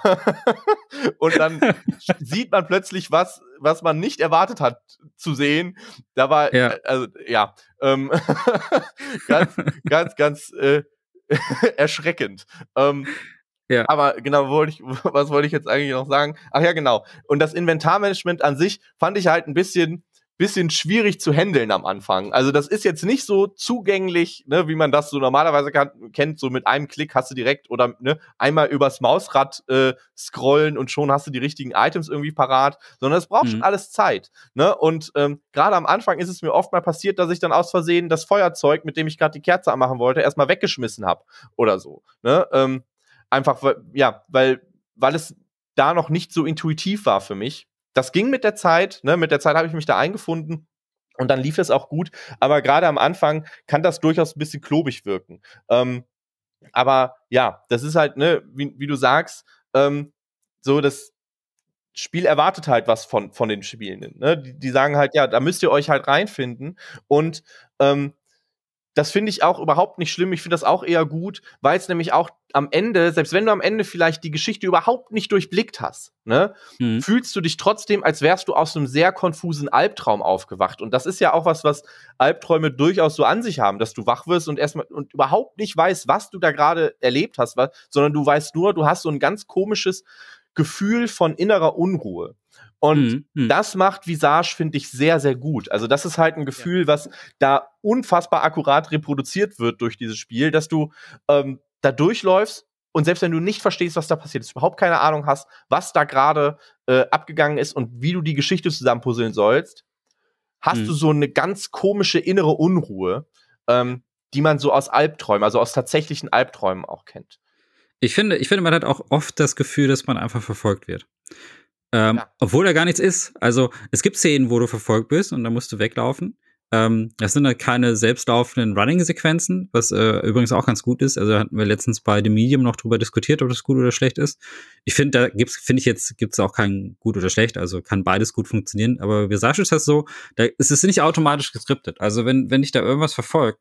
und dann sieht man plötzlich was, was man nicht erwartet hat zu sehen. Da war, Ja. äh, also ja, ähm, ganz, ganz, ganz äh, erschreckend. Ähm, Ja. Aber genau, wollte ich, was wollte ich jetzt eigentlich noch sagen? Ach ja, genau. Und das Inventarmanagement an sich fand ich halt ein bisschen, bisschen schwierig zu handeln am Anfang. Also das ist jetzt nicht so zugänglich, ne, wie man das so normalerweise kann, kennt. So mit einem Klick hast du direkt oder ne, einmal übers Mausrad äh, scrollen und schon hast du die richtigen Items irgendwie parat. Sondern es braucht schon Mhm. alles Zeit. Ne? Und ähm, gerade am Anfang ist es mir oft mal passiert, dass ich dann aus Versehen das Feuerzeug, mit dem ich gerade die Kerze anmachen wollte, erstmal weggeschmissen habe oder so. Ne? Ähm, Einfach, weil, ja, weil, weil es da noch nicht so intuitiv war für mich. Das ging mit der Zeit, ne, mit der Zeit habe ich mich da eingefunden und dann lief es auch gut. Aber gerade am Anfang kann das durchaus ein bisschen klobig wirken. Ähm, aber ja, das ist halt, ne, wie, wie du sagst, ähm, so das Spiel erwartet halt was von, von den Spielenden. Ne? Die, die sagen halt, ja, da müsst ihr euch halt reinfinden. Und ähm, das finde ich auch überhaupt nicht schlimm. Ich finde das auch eher gut, weil es nämlich auch am Ende, selbst wenn du am Ende vielleicht die Geschichte überhaupt nicht durchblickt hast, ne, Mhm. fühlst du dich trotzdem, als wärst du aus einem sehr konfusen Albtraum aufgewacht. Und das ist ja auch was, was Albträume durchaus so an sich haben, dass du wach wirst und erstmal und überhaupt nicht weißt, was du da gerade erlebt hast, was, sondern du weißt nur, du hast so ein ganz komisches Gefühl von innerer Unruhe. Und Mhm. Mhm. das macht Visage, finde ich, sehr, sehr gut. Also das ist halt ein Gefühl, was da unfassbar akkurat reproduziert wird durch dieses Spiel, dass du ähm, da durchläufst und selbst wenn du nicht verstehst, was da passiert ist, überhaupt keine Ahnung hast, was da gerade äh, abgegangen ist und wie du die Geschichte zusammenpuzzeln sollst, hast Mhm. du so eine ganz komische innere Unruhe. Ähm, die man so aus Albträumen, also aus tatsächlichen Albträumen auch kennt. Ich finde, ich finde, man hat auch oft das Gefühl, dass man einfach verfolgt wird. Ähm, Ja. Obwohl da gar nichts ist. Also, es gibt Szenen, wo du verfolgt bist und dann musst du weglaufen. Ähm, das sind halt keine selbstlaufenden Running-Sequenzen, was äh, übrigens auch ganz gut ist. Also hatten wir letztens bei The Medium noch drüber diskutiert, ob das gut oder schlecht ist. Ich finde, da gibt's, finde ich jetzt, gibt's auch kein gut oder schlecht. Also kann beides gut funktionieren. Aber Visage ist das so, da ist es nicht automatisch geskriptet. Also wenn, wenn dich da irgendwas verfolgt,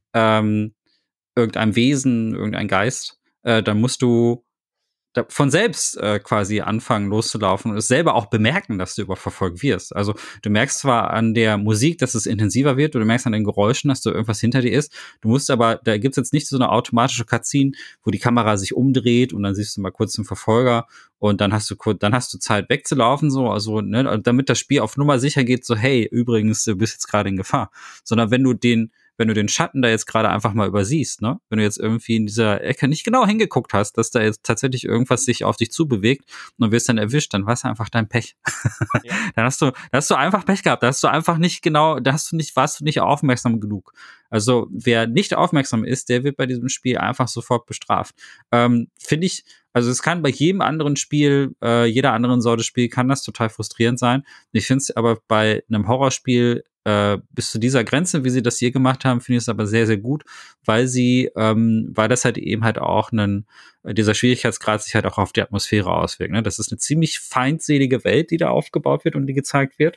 ähm, irgendein Wesen, irgendein Geist, äh, dann musst du da von selbst äh, quasi anfangen loszulaufen und es selber auch bemerken, dass du überverfolgt wirst. Also du merkst zwar an der Musik, dass es intensiver wird, oder du merkst an den Geräuschen, dass da irgendwas hinter dir ist. Du musst aber, da gibt's jetzt nicht so eine automatische Cutscene, wo die Kamera sich umdreht und dann siehst du mal kurz den Verfolger und dann hast du kurz, dann hast du Zeit wegzulaufen, so, also, ne, damit das Spiel auf Nummer sicher geht, so, hey, übrigens, du bist jetzt gerade in Gefahr. Sondern wenn du den wenn du den Schatten da jetzt gerade einfach mal übersiehst, ne? Wenn du jetzt irgendwie in dieser Ecke nicht genau hingeguckt hast, dass da jetzt tatsächlich irgendwas sich auf dich zubewegt und wirst dann erwischt, dann war es einfach dein Pech. Ja. Dann hast du, dann hast du einfach Pech gehabt. Da hast du einfach nicht genau, da hast du nicht, warst du nicht aufmerksam genug. Also wer nicht aufmerksam ist, der wird bei diesem Spiel einfach sofort bestraft. Ähm, Finde ich, also es kann bei jedem anderen Spiel, äh, jeder anderen Sorte Spiel kann das total frustrierend sein. Ich finde es aber bei einem Horrorspiel äh, bis zu dieser Grenze, wie sie das hier gemacht haben, finde ich es aber sehr, sehr gut, weil sie, ähm, weil das halt eben halt auch einen, dieser Schwierigkeitsgrad sich halt auch auf die Atmosphäre auswirkt. Ne? Das ist eine ziemlich feindselige Welt, die da aufgebaut wird und die gezeigt wird.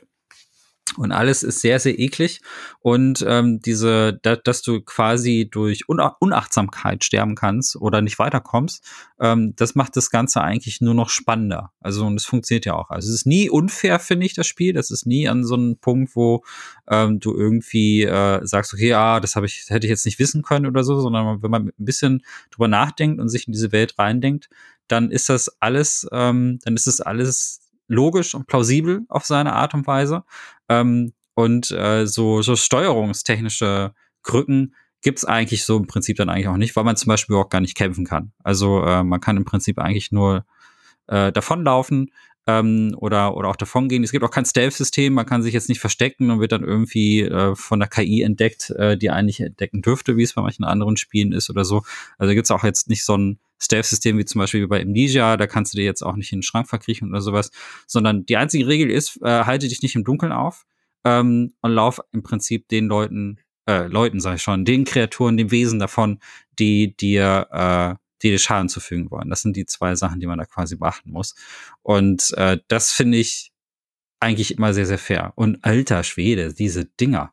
Und alles ist sehr, sehr eklig. Und ähm, diese, da, dass du quasi durch Unachtsamkeit sterben kannst oder nicht weiterkommst, ähm, das macht das Ganze eigentlich nur noch spannender. Also, und es funktioniert ja auch. Also es ist nie unfair, finde ich, das Spiel. Das ist nie an so einem Punkt, wo ähm, du irgendwie äh, sagst, okay, ja, das habe ich, hätte ich jetzt nicht wissen können oder so, sondern wenn man ein bisschen drüber nachdenkt und sich in diese Welt reindenkt, dann ist das alles, ähm, dann ist das alles logisch und plausibel auf seine Art und Weise. Ähm, und äh, so, so steuerungstechnische Krücken gibt's eigentlich so im Prinzip dann eigentlich auch nicht, weil man zum Beispiel auch gar nicht kämpfen kann. Also äh, man kann im Prinzip eigentlich nur äh, davonlaufen ähm, oder oder auch davongehen. Es gibt auch kein Stealth-System, man kann sich jetzt nicht verstecken und wird dann irgendwie äh, von der K I entdeckt, äh, die eigentlich entdecken dürfte, wie es bei manchen anderen Spielen ist oder so. Also gibt's auch jetzt nicht so ein Stealth-System wie zum Beispiel bei Amnesia, da kannst du dir jetzt auch nicht in den Schrank verkriechen oder sowas, sondern die einzige Regel ist, äh, halte dich nicht im Dunkeln auf ähm, und lauf im Prinzip den Leuten, äh, Leuten sag ich schon, den Kreaturen, den Wesen davon, die dir äh, die dir Schaden zufügen wollen. Das sind die zwei Sachen, die man da quasi beachten muss. Und äh, das finde ich eigentlich immer sehr, sehr fair. Und alter Schwede, diese Dinger.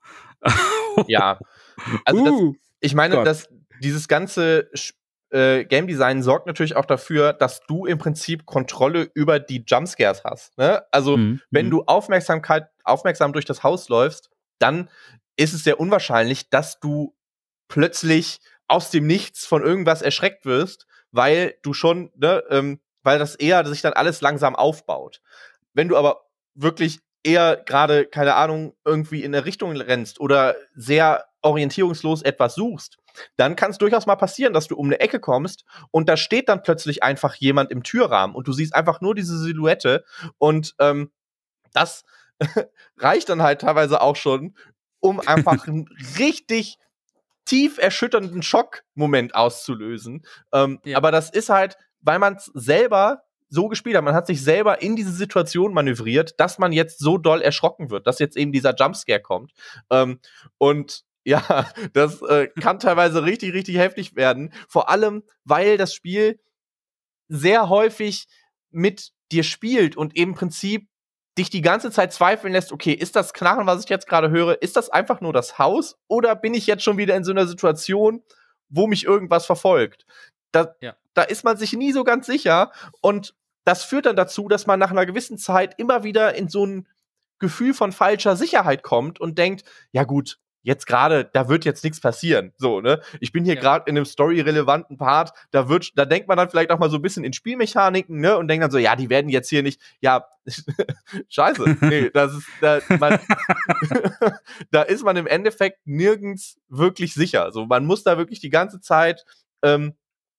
Ja, also das, ich meine, Gott. dass dieses ganze äh, Game Design sorgt natürlich auch dafür, dass du im Prinzip Kontrolle über die Jumpscares hast. Ne? Also mhm. wenn du Aufmerksamkeit, aufmerksam durch das Haus läufst, dann ist es sehr unwahrscheinlich, dass du plötzlich aus dem Nichts von irgendwas erschreckt wirst, weil du schon, ne, ähm, weil das eher sich dann alles langsam aufbaut. Wenn du aber wirklich eher gerade, keine Ahnung, irgendwie in eine Richtung rennst oder sehr orientierungslos etwas suchst, dann kann es durchaus mal passieren, dass du um eine Ecke kommst und da steht dann plötzlich einfach jemand im Türrahmen und du siehst einfach nur diese Silhouette und ähm, das reicht dann halt teilweise auch schon, um einfach einen richtig tief erschütternden Schockmoment auszulösen. Ähm, ja. Aber das ist halt, weil man es selber so gespielt hat, man hat sich selber in diese Situation manövriert, dass man jetzt so doll erschrocken wird, dass jetzt eben dieser Jumpscare kommt. Ähm, und ja, das äh, kann teilweise richtig, richtig heftig werden. Vor allem, weil das Spiel sehr häufig mit dir spielt und im Prinzip dich die ganze Zeit zweifeln lässt, okay, ist das Knarren, was ich jetzt gerade höre, ist das einfach nur das Haus oder bin ich jetzt schon wieder in so einer Situation, wo mich irgendwas verfolgt? Da, ja. da ist man sich nie so ganz sicher und das führt dann dazu, dass man nach einer gewissen Zeit immer wieder in so ein Gefühl von falscher Sicherheit kommt und denkt, ja gut, jetzt gerade, da wird jetzt nichts passieren. So, ne? Ich bin hier ja. gerade in einem storyrelevanten Part, da wird, da denkt man dann vielleicht auch mal so ein bisschen in Spielmechaniken, ne? Und denkt dann so, ja, die werden jetzt hier nicht, ja, scheiße. Nee, das ist, da, man, da ist man im Endeffekt nirgends wirklich sicher. So, man muss da wirklich die ganze Zeit ähm,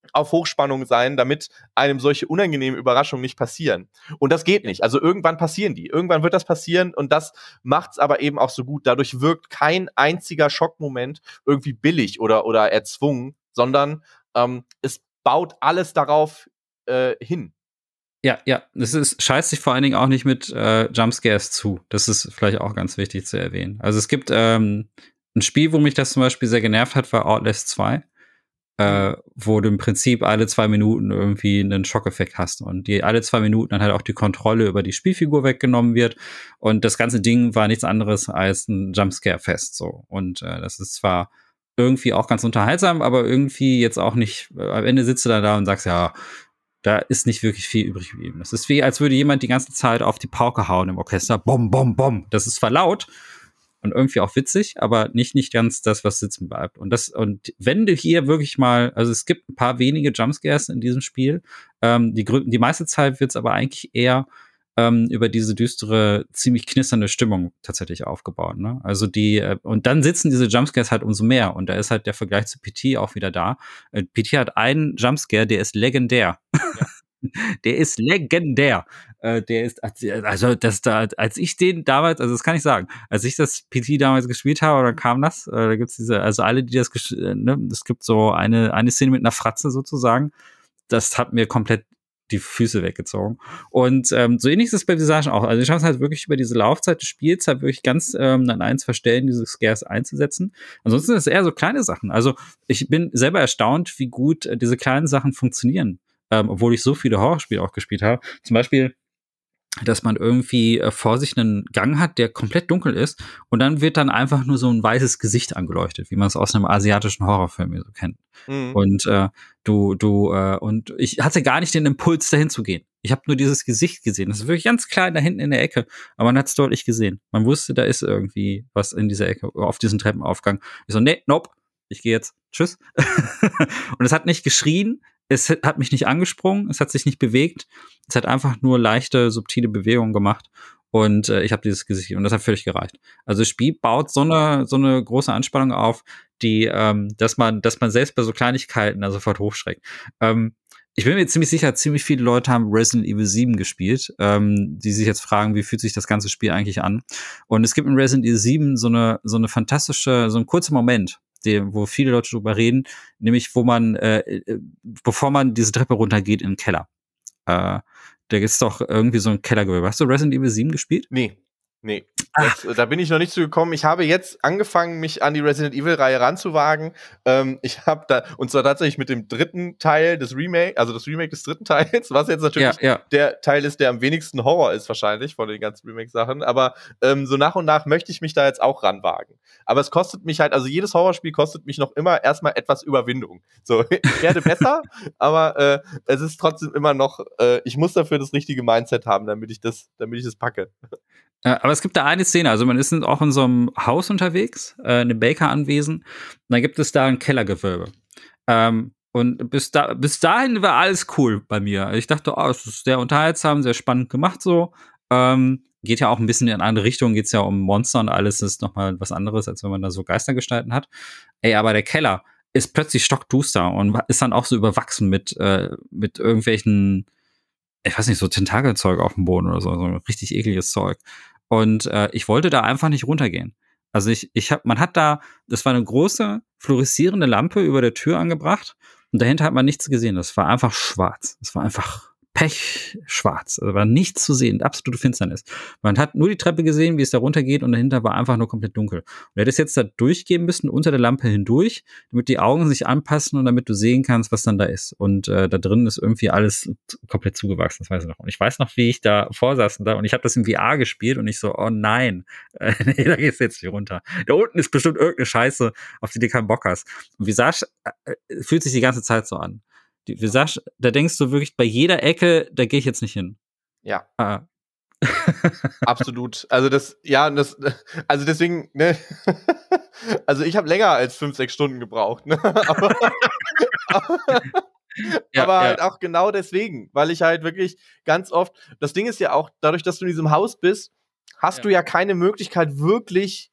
auf Hochspannung sein, damit einem solche unangenehmen Überraschungen nicht passieren. Und das geht nicht. Also irgendwann passieren die. Irgendwann wird das passieren und das macht's aber eben auch so gut. Dadurch wirkt kein einziger Schockmoment irgendwie billig oder, oder erzwungen, sondern ähm, es baut alles darauf äh, hin. Ja, ja, das ist, scheißt sich vor allen Dingen auch nicht mit äh, Jumpscares zu. Das ist vielleicht auch ganz wichtig zu erwähnen. Also es gibt ähm, ein Spiel, wo mich das zum Beispiel sehr genervt hat, war Outlast zwei. Äh, mhm. Wo du im Prinzip alle zwei Minuten irgendwie einen Schockeffekt hast und die alle zwei Minuten dann halt auch die Kontrolle über die Spielfigur weggenommen wird und das ganze Ding war nichts anderes als ein Jumpscare-Fest so und äh, das ist zwar irgendwie auch ganz unterhaltsam, aber irgendwie jetzt auch nicht, äh, am Ende sitzt du dann da und sagst, ja, da ist nicht wirklich viel übrig geblieben. Das ist wie, als würde jemand die ganze Zeit auf die Pauke hauen im Orchester. Bom, bom, bom. Das ist zwar laut und irgendwie auch witzig, aber nicht, nicht ganz das, was sitzen bleibt. Und das, und wenn du hier wirklich mal, also es gibt ein paar wenige Jumpscares in diesem Spiel, ähm, die, die meiste Zeit wird es aber eigentlich eher ähm, über diese düstere, ziemlich knisternde Stimmung tatsächlich aufgebaut, ne? Also die, äh, und dann sitzen diese Jumpscares halt umso mehr und da ist halt der Vergleich zu P T auch wieder da. Äh, P T hat einen Jumpscare, der ist legendär. Ja. Der ist legendär. Äh, der ist, also das da, als ich den damals, also das kann ich sagen, als ich das P T damals gespielt habe, dann kam das, äh, da gibt's diese, also alle, die das, äh, ne, es gibt so eine, eine Szene mit einer Fratze sozusagen, das hat mir komplett die Füße weggezogen. Und ähm, so ähnlich ist es bei Visage auch. Also ich schaffe es halt wirklich über diese Laufzeit des Spiels halt wirklich ganz ähm, an eins verstellen, diese Scares einzusetzen. Ansonsten sind es eher so kleine Sachen. Also ich bin selber erstaunt, wie gut äh, diese kleinen Sachen funktionieren. Ähm, obwohl ich so viele Horrorspiele auch gespielt habe. Zum Beispiel, dass man irgendwie äh, vor sich einen Gang hat, der komplett dunkel ist und dann wird dann einfach nur so ein weißes Gesicht angeleuchtet, wie man es aus einem asiatischen Horrorfilm so kennt. Mhm. Und äh, du, du, äh, und ich hatte gar nicht den Impuls, dahin zu gehen. Ich habe nur dieses Gesicht gesehen. Das ist wirklich ganz klein da hinten in der Ecke, aber man hat es deutlich gesehen. Man wusste, da ist irgendwie was in dieser Ecke, auf diesem Treppenaufgang. Ich so, nee, nope, ich gehe jetzt. Tschüss. Und es hat nicht geschrien, es hat mich nicht angesprungen, es hat sich nicht bewegt, es hat einfach nur leichte, subtile Bewegungen gemacht und äh, ich habe dieses Gesicht und das hat völlig gereicht. Also das Spiel baut so eine so eine große Anspannung auf, die, ähm, dass man, dass man selbst bei so Kleinigkeiten da sofort hochschreckt. Ähm, ich bin mir ziemlich sicher, ziemlich viele Leute haben Resident Evil sieben gespielt, ähm, die sich jetzt fragen, wie fühlt sich das ganze Spiel eigentlich an? Und es gibt in Resident Evil sieben so eine so eine fantastische, so ein kurzer Moment, dem, wo viele Leute drüber reden, nämlich wo man, äh, bevor man diese Treppe runtergeht, in den Keller. Äh, da gibt's doch irgendwie so ein Kellergewölbe. Hast du Resident Evil sieben gespielt? Nee. Nee, das, da bin ich noch nicht zu gekommen. Ich habe jetzt angefangen, mich an die Resident Evil-Reihe ranzuwagen. Ähm, ich habe da, und zwar tatsächlich mit dem dritten Teil des Remake, also das Remake des dritten Teils, was jetzt natürlich ja, ja. der Teil ist, der am wenigsten Horror ist wahrscheinlich von den ganzen Remake-Sachen. Aber ähm, so nach und nach möchte ich mich da jetzt auch ranwagen. Aber es kostet mich halt, also jedes Horrorspiel kostet mich noch immer erstmal etwas Überwindung. So, ich werde besser, aber äh, es ist trotzdem immer noch, äh, ich muss dafür das richtige Mindset haben, damit ich das, damit ich das packe. Aber es gibt da eine Szene, also man ist auch in so einem Haus unterwegs, äh, in einem Baker-Anwesen, und dann gibt es da ein Kellergewölbe. Ähm, und bis, da, bis dahin war alles cool bei mir. Ich dachte, oh, es ist sehr unterhaltsam, sehr spannend gemacht so. Ähm, geht ja auch ein bisschen in eine andere Richtung, geht's ja um Monster und alles, das ist nochmal was anderes, als wenn man da so Geistergestalten hat. Ey, aber der Keller ist plötzlich stockduster und ist dann auch so überwachsen mit, äh, mit irgendwelchen, ich weiß nicht, so Tentakelzeug auf dem Boden oder so, so richtig ekliges Zeug. Und äh, ich wollte da einfach nicht runtergehen. Also ich, ich hab, man hat da, das war eine große fluoreszierende Lampe über der Tür angebracht und dahinter hat man nichts gesehen. Das war einfach schwarz. Das war einfach pechschwarz. Also war nichts zu sehen, absolute Finsternis. Man hat nur die Treppe gesehen, wie es da runtergeht und dahinter war einfach nur komplett dunkel. Und du hättest jetzt da durchgehen müssen, unter der Lampe hindurch, damit die Augen sich anpassen und damit du sehen kannst, was dann da ist. Und äh, da drin ist irgendwie alles komplett zugewachsen, das weiß ich noch. Und ich weiß noch, wie ich da vorsaß und da und ich habe das in V R gespielt und ich so, oh nein, äh, nee, da gehst du jetzt nicht runter. Da unten ist bestimmt irgendeine Scheiße, auf die du keinen Bock hast. Und Visage äh, fühlt sich die ganze Zeit so an. Die Visage, da denkst du wirklich bei jeder Ecke, da gehe ich jetzt nicht hin. Ja. Ah. Absolut. Also das, ja, das, also deswegen, ne, also ich habe länger als fünf, sechs Stunden gebraucht, ne? aber, aber, ja, aber halt ja. auch genau deswegen, weil ich halt wirklich ganz oft, das Ding ist ja auch, dadurch, dass du in diesem Haus bist, hast ja. du ja keine Möglichkeit, wirklich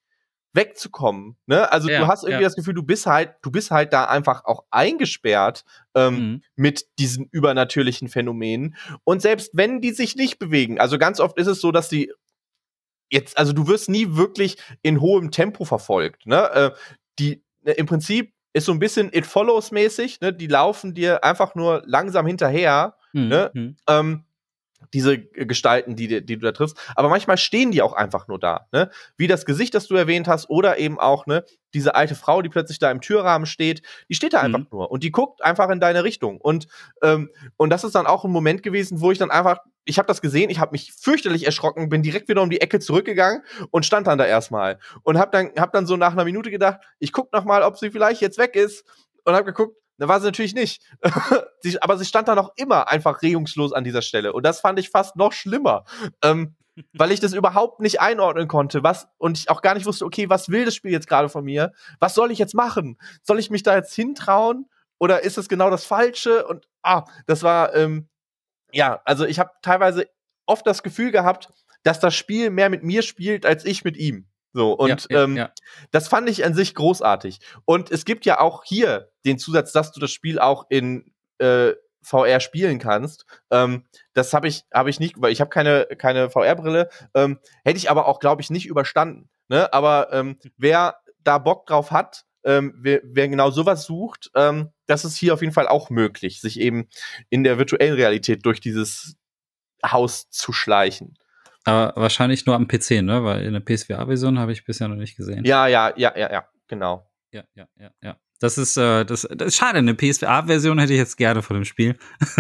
wegzukommen, ne? Also Ja, du hast irgendwie ja. das Gefühl, du bist halt, du bist halt da einfach auch eingesperrt ähm, Mhm. mit diesen übernatürlichen Phänomenen. Und selbst wenn die sich nicht bewegen, also ganz oft ist es so, dass die jetzt, also du wirst nie wirklich in hohem Tempo verfolgt, ne? Äh, die äh, im Prinzip ist so ein bisschen It Follows mäßig, ne? Die laufen dir einfach nur langsam hinterher, Mhm. ne? Mhm. Ähm, diese Gestalten, die, die du da triffst. Aber manchmal stehen die auch einfach nur da, ne? Wie das Gesicht, das du erwähnt hast, oder eben auch, ne, diese alte Frau, die plötzlich da im Türrahmen steht, die steht da einfach Mhm. nur und die guckt einfach in deine Richtung. Und, ähm, und das ist dann auch ein Moment gewesen, wo ich dann einfach, ich habe das gesehen, ich habe mich fürchterlich erschrocken, bin direkt wieder um die Ecke zurückgegangen und stand dann da erstmal. Und hab dann, hab dann so nach einer Minute gedacht, ich guck noch mal, ob sie vielleicht jetzt weg ist. Und hab geguckt, da war sie natürlich nicht. sie, aber sie stand da noch immer einfach regungslos an dieser Stelle. Und das fand ich fast noch schlimmer. Ähm, weil ich das überhaupt nicht einordnen konnte, was, und ich auch gar nicht wusste, okay, was will das Spiel jetzt gerade von mir? Was soll ich jetzt machen? Soll ich mich da jetzt hintrauen? Oder ist es genau das Falsche? Und ah, das war, ähm, ja, also ich habe teilweise oft das Gefühl gehabt, dass das Spiel mehr mit mir spielt, als ich mit ihm. So, Ja, und ja, ähm, ja. das fand ich an sich großartig. Und es gibt ja auch hier den Zusatz, dass du das Spiel auch in äh, V R spielen kannst. Ähm, das habe ich, hab ich nicht, weil ich habe keine, keine V R-Brille. Ähm, hätte ich aber auch, glaube ich, nicht überstanden. Ne? Aber ähm, wer da Bock drauf hat, ähm, wer, wer genau sowas sucht, ähm, das ist hier auf jeden Fall auch möglich, sich eben in der virtuellen Realität durch dieses Haus zu schleichen. Aber wahrscheinlich nur am P C, ne? Weil in der P S V R-Version habe ich bisher noch nicht gesehen. Ja, ja, ja, ja, ja, genau. Ja, ja, ja, ja. Das ist, äh, das, das ist schade. Eine P S V R-Version hätte ich jetzt gerne von dem Spiel.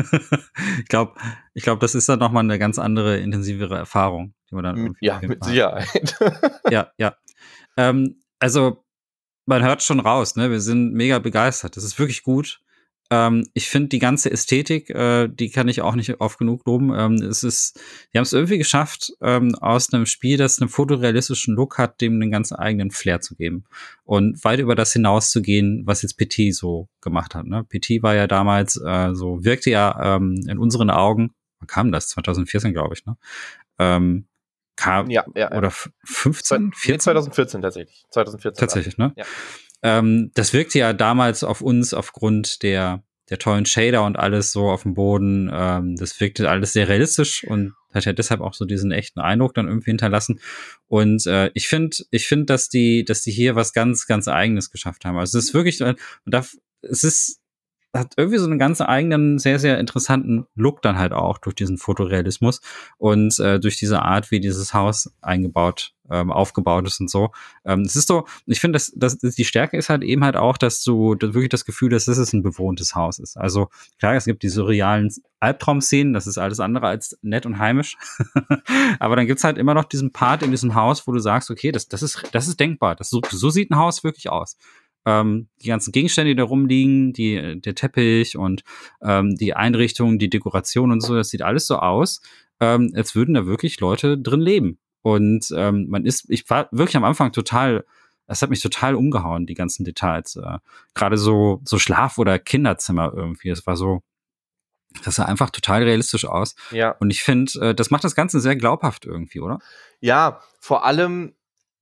ich glaube, ich glaube, das ist dann nochmal eine ganz andere, intensivere Erfahrung, die man dann Mit, irgendwie ja, auf jeden mit Fall hat. Sicherheit. Ja, ja. Ähm, also, man hört schon raus, ne? Wir sind mega begeistert. Das ist wirklich gut. Ähm, ich finde die ganze Ästhetik, äh, die kann ich auch nicht oft genug loben. Ähm, es ist, die haben es irgendwie geschafft, ähm, aus einem Spiel, das einen fotorealistischen Look hat, dem einen ganz eigenen Flair zu geben. Und weit über das hinaus zu gehen, was jetzt P T so gemacht hat. Ne? P T war ja damals äh, so, wirkte ja ähm, in unseren Augen, wann kam das? zwanzig vierzehn, glaube ich, ne? Ähm, kam, Ja, ja, ja. oder fünfzehn, Nee, vierzehn? zwanzig vierzehn tatsächlich. zwanzig vierzehn war Tatsächlich, ne? ja. Ähm, das wirkte ja damals auf uns aufgrund der, der tollen Shader und alles so auf dem Boden. Ähm, das wirkte alles sehr realistisch und hat ja deshalb auch so diesen echten Eindruck dann irgendwie hinterlassen. Und äh, ich finde, ich finde, dass die, dass die hier was ganz, ganz Eigenes geschafft haben. Also es ist wirklich, und darf, es ist, hat irgendwie so einen ganz eigenen, sehr, sehr interessanten Look dann halt auch durch diesen Fotorealismus und äh, durch diese Art, wie dieses Haus eingebaut, ähm, aufgebaut ist und so. Ähm, es ist so, ich finde, dass, dass die Stärke ist halt eben halt auch, dass du dass wirklich das Gefühl hast, dass es ein bewohntes Haus ist. Also klar, es gibt die surrealen Albtraumszenen, das ist alles andere als nett und heimisch. Aber dann gibt's halt immer noch diesen Part in diesem Haus, wo du sagst, okay, das, das ist, das ist denkbar. Das, so, so sieht ein Haus wirklich aus. Ähm, die ganzen Gegenstände, die da rumliegen, die, der Teppich und ähm, die Einrichtung, die Dekoration und so, das sieht alles so aus, ähm, als würden da wirklich Leute drin leben. Und ähm, man ist, ich war wirklich am Anfang total, es hat mich total umgehauen, die ganzen Details. Äh, Gerade so, so Schlaf- oder Kinderzimmer irgendwie. Es war so, das sah einfach total realistisch aus. Ja. Und ich finde, äh, das macht das Ganze sehr glaubhaft irgendwie, oder? Ja, vor allem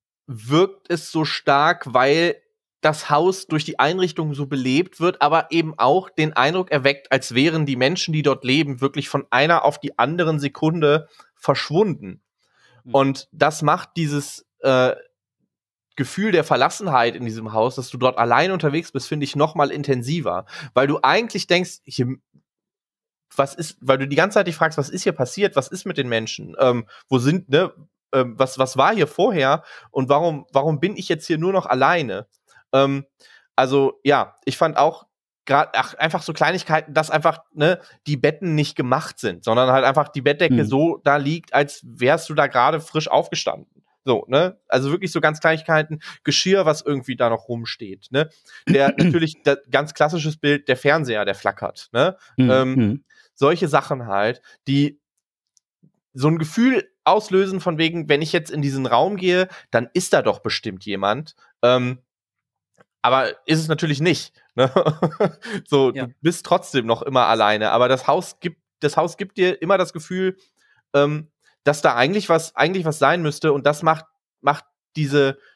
wirkt es so stark, weil das Haus durch die Einrichtung so belebt wird, aber eben auch den Eindruck erweckt, als wären die Menschen, die dort leben, wirklich von einer auf die anderen Sekunde verschwunden. Und das macht dieses äh, Gefühl der Verlassenheit in diesem Haus, dass du dort allein unterwegs bist, finde ich noch mal intensiver, weil du eigentlich denkst, hier, was ist, weil du die ganze Zeit dich fragst, was ist hier passiert, was ist mit den Menschen, ähm, wo sind, ne, ähm, was, was war hier vorher und warum, warum bin ich jetzt hier nur noch alleine? Ähm, also ja, ich fand auch gerade einfach so Kleinigkeiten, dass einfach ne die Betten nicht gemacht sind, sondern halt einfach die Bettdecke Mhm. so da liegt, als wärst du da gerade frisch aufgestanden. So, ne? Also wirklich so ganz Kleinigkeiten, Geschirr, was irgendwie da noch rumsteht, ne? Der natürlich das ganz klassisches Bild, der Fernseher, der flackert, ne? Mhm. Ähm, Mhm. solche Sachen halt, die so ein Gefühl auslösen von wegen, wenn ich jetzt in diesen Raum gehe, dann ist da doch bestimmt jemand. Ähm, aber ist es natürlich nicht. Ne? So, Ja. du bist trotzdem noch immer alleine. Aber das Haus gibt, das Haus gibt dir immer das Gefühl, ähm, dass da eigentlich was, eigentlich was sein müsste. Und das macht, macht diese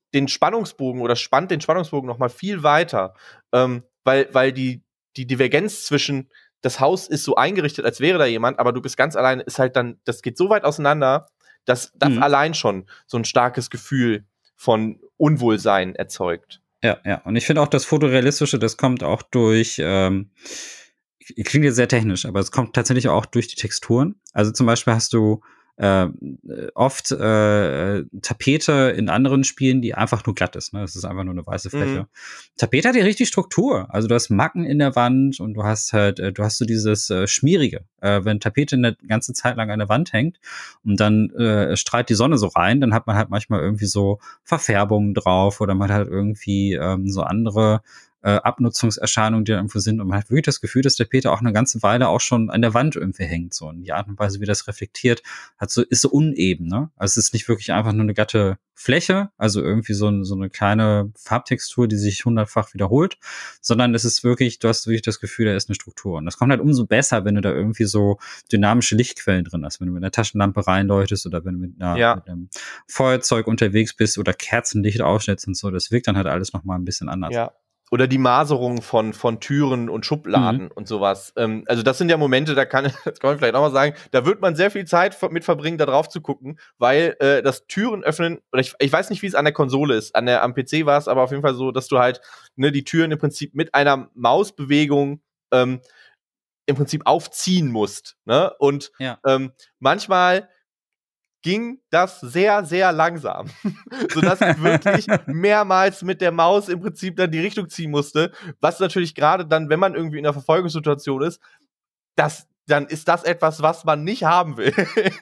den Spannungsbogen oder spannt den Spannungsbogen noch mal viel weiter, ähm, weil, weil die, die Divergenz zwischen das Haus ist so eingerichtet, als wäre da jemand, aber du bist ganz allein, ist halt dann, das geht so weit auseinander, dass das Mhm. allein schon so ein starkes Gefühl von Unwohlsein erzeugt. Ja, ja. Und ich finde auch das Fotorealistische, das kommt auch durch, ähm, klingt jetzt sehr technisch, aber es kommt tatsächlich auch durch die Texturen. Also zum Beispiel hast du äh, oft äh, Tapete in anderen Spielen, die einfach nur glatt ist. Ne? Das ist einfach nur eine weiße Fläche. Mhm. Tapete hat ja richtig Struktur. Also du hast Macken in der Wand und du hast halt, äh, du hast so dieses äh, Schmierige. Äh, wenn Tapete eine ganze Zeit lang an der Wand hängt und dann äh, strahlt die Sonne so rein, dann hat man halt manchmal irgendwie so Verfärbungen drauf oder man hat halt irgendwie ähm, so andere äh, Abnutzungserscheinungen, die da irgendwo sind. Und man hat wirklich das Gefühl, dass der Peter auch eine ganze Weile auch schon an der Wand irgendwie hängt. So. Und die Art und Weise, wie das reflektiert, hat so, ist so uneben. Ne? Also es ist nicht wirklich einfach nur eine glatte Fläche, also irgendwie so, ein, so eine kleine Farbtextur, die sich hundertfach wiederholt, sondern es ist wirklich, du hast wirklich das Gefühl, da ist eine Struktur. Und das kommt halt umso besser, wenn du da irgendwie so dynamische Lichtquellen drin hast, wenn du mit einer Taschenlampe reinleuchtest oder wenn du mit, einer, Ja. mit einem Feuerzeug unterwegs bist oder Kerzenlicht ausstellst und so. Das wirkt dann halt alles nochmal ein bisschen anders. Ja. Oder die Maserung von, von Türen und Schubladen Mhm. und sowas. Ähm, also das sind ja Momente, da kann, das kann man vielleicht auch mal sagen, da wird man sehr viel Zeit mit verbringen, da drauf zu gucken, weil äh, das Türen öffnen, oder ich, ich weiß nicht, wie es an der Konsole ist, an der, am P C war es aber auf jeden Fall so, dass du halt ne, die Türen im Prinzip mit einer Mausbewegung ähm, im Prinzip aufziehen musst. Ne? Und Ja. ähm, manchmal ging das sehr, sehr langsam. Sodass ich wirklich mehrmals mit der Maus im Prinzip dann die Richtung ziehen musste. Was natürlich gerade dann, wenn man irgendwie in einer Verfolgungssituation ist, das, dann ist das etwas, was man nicht haben will.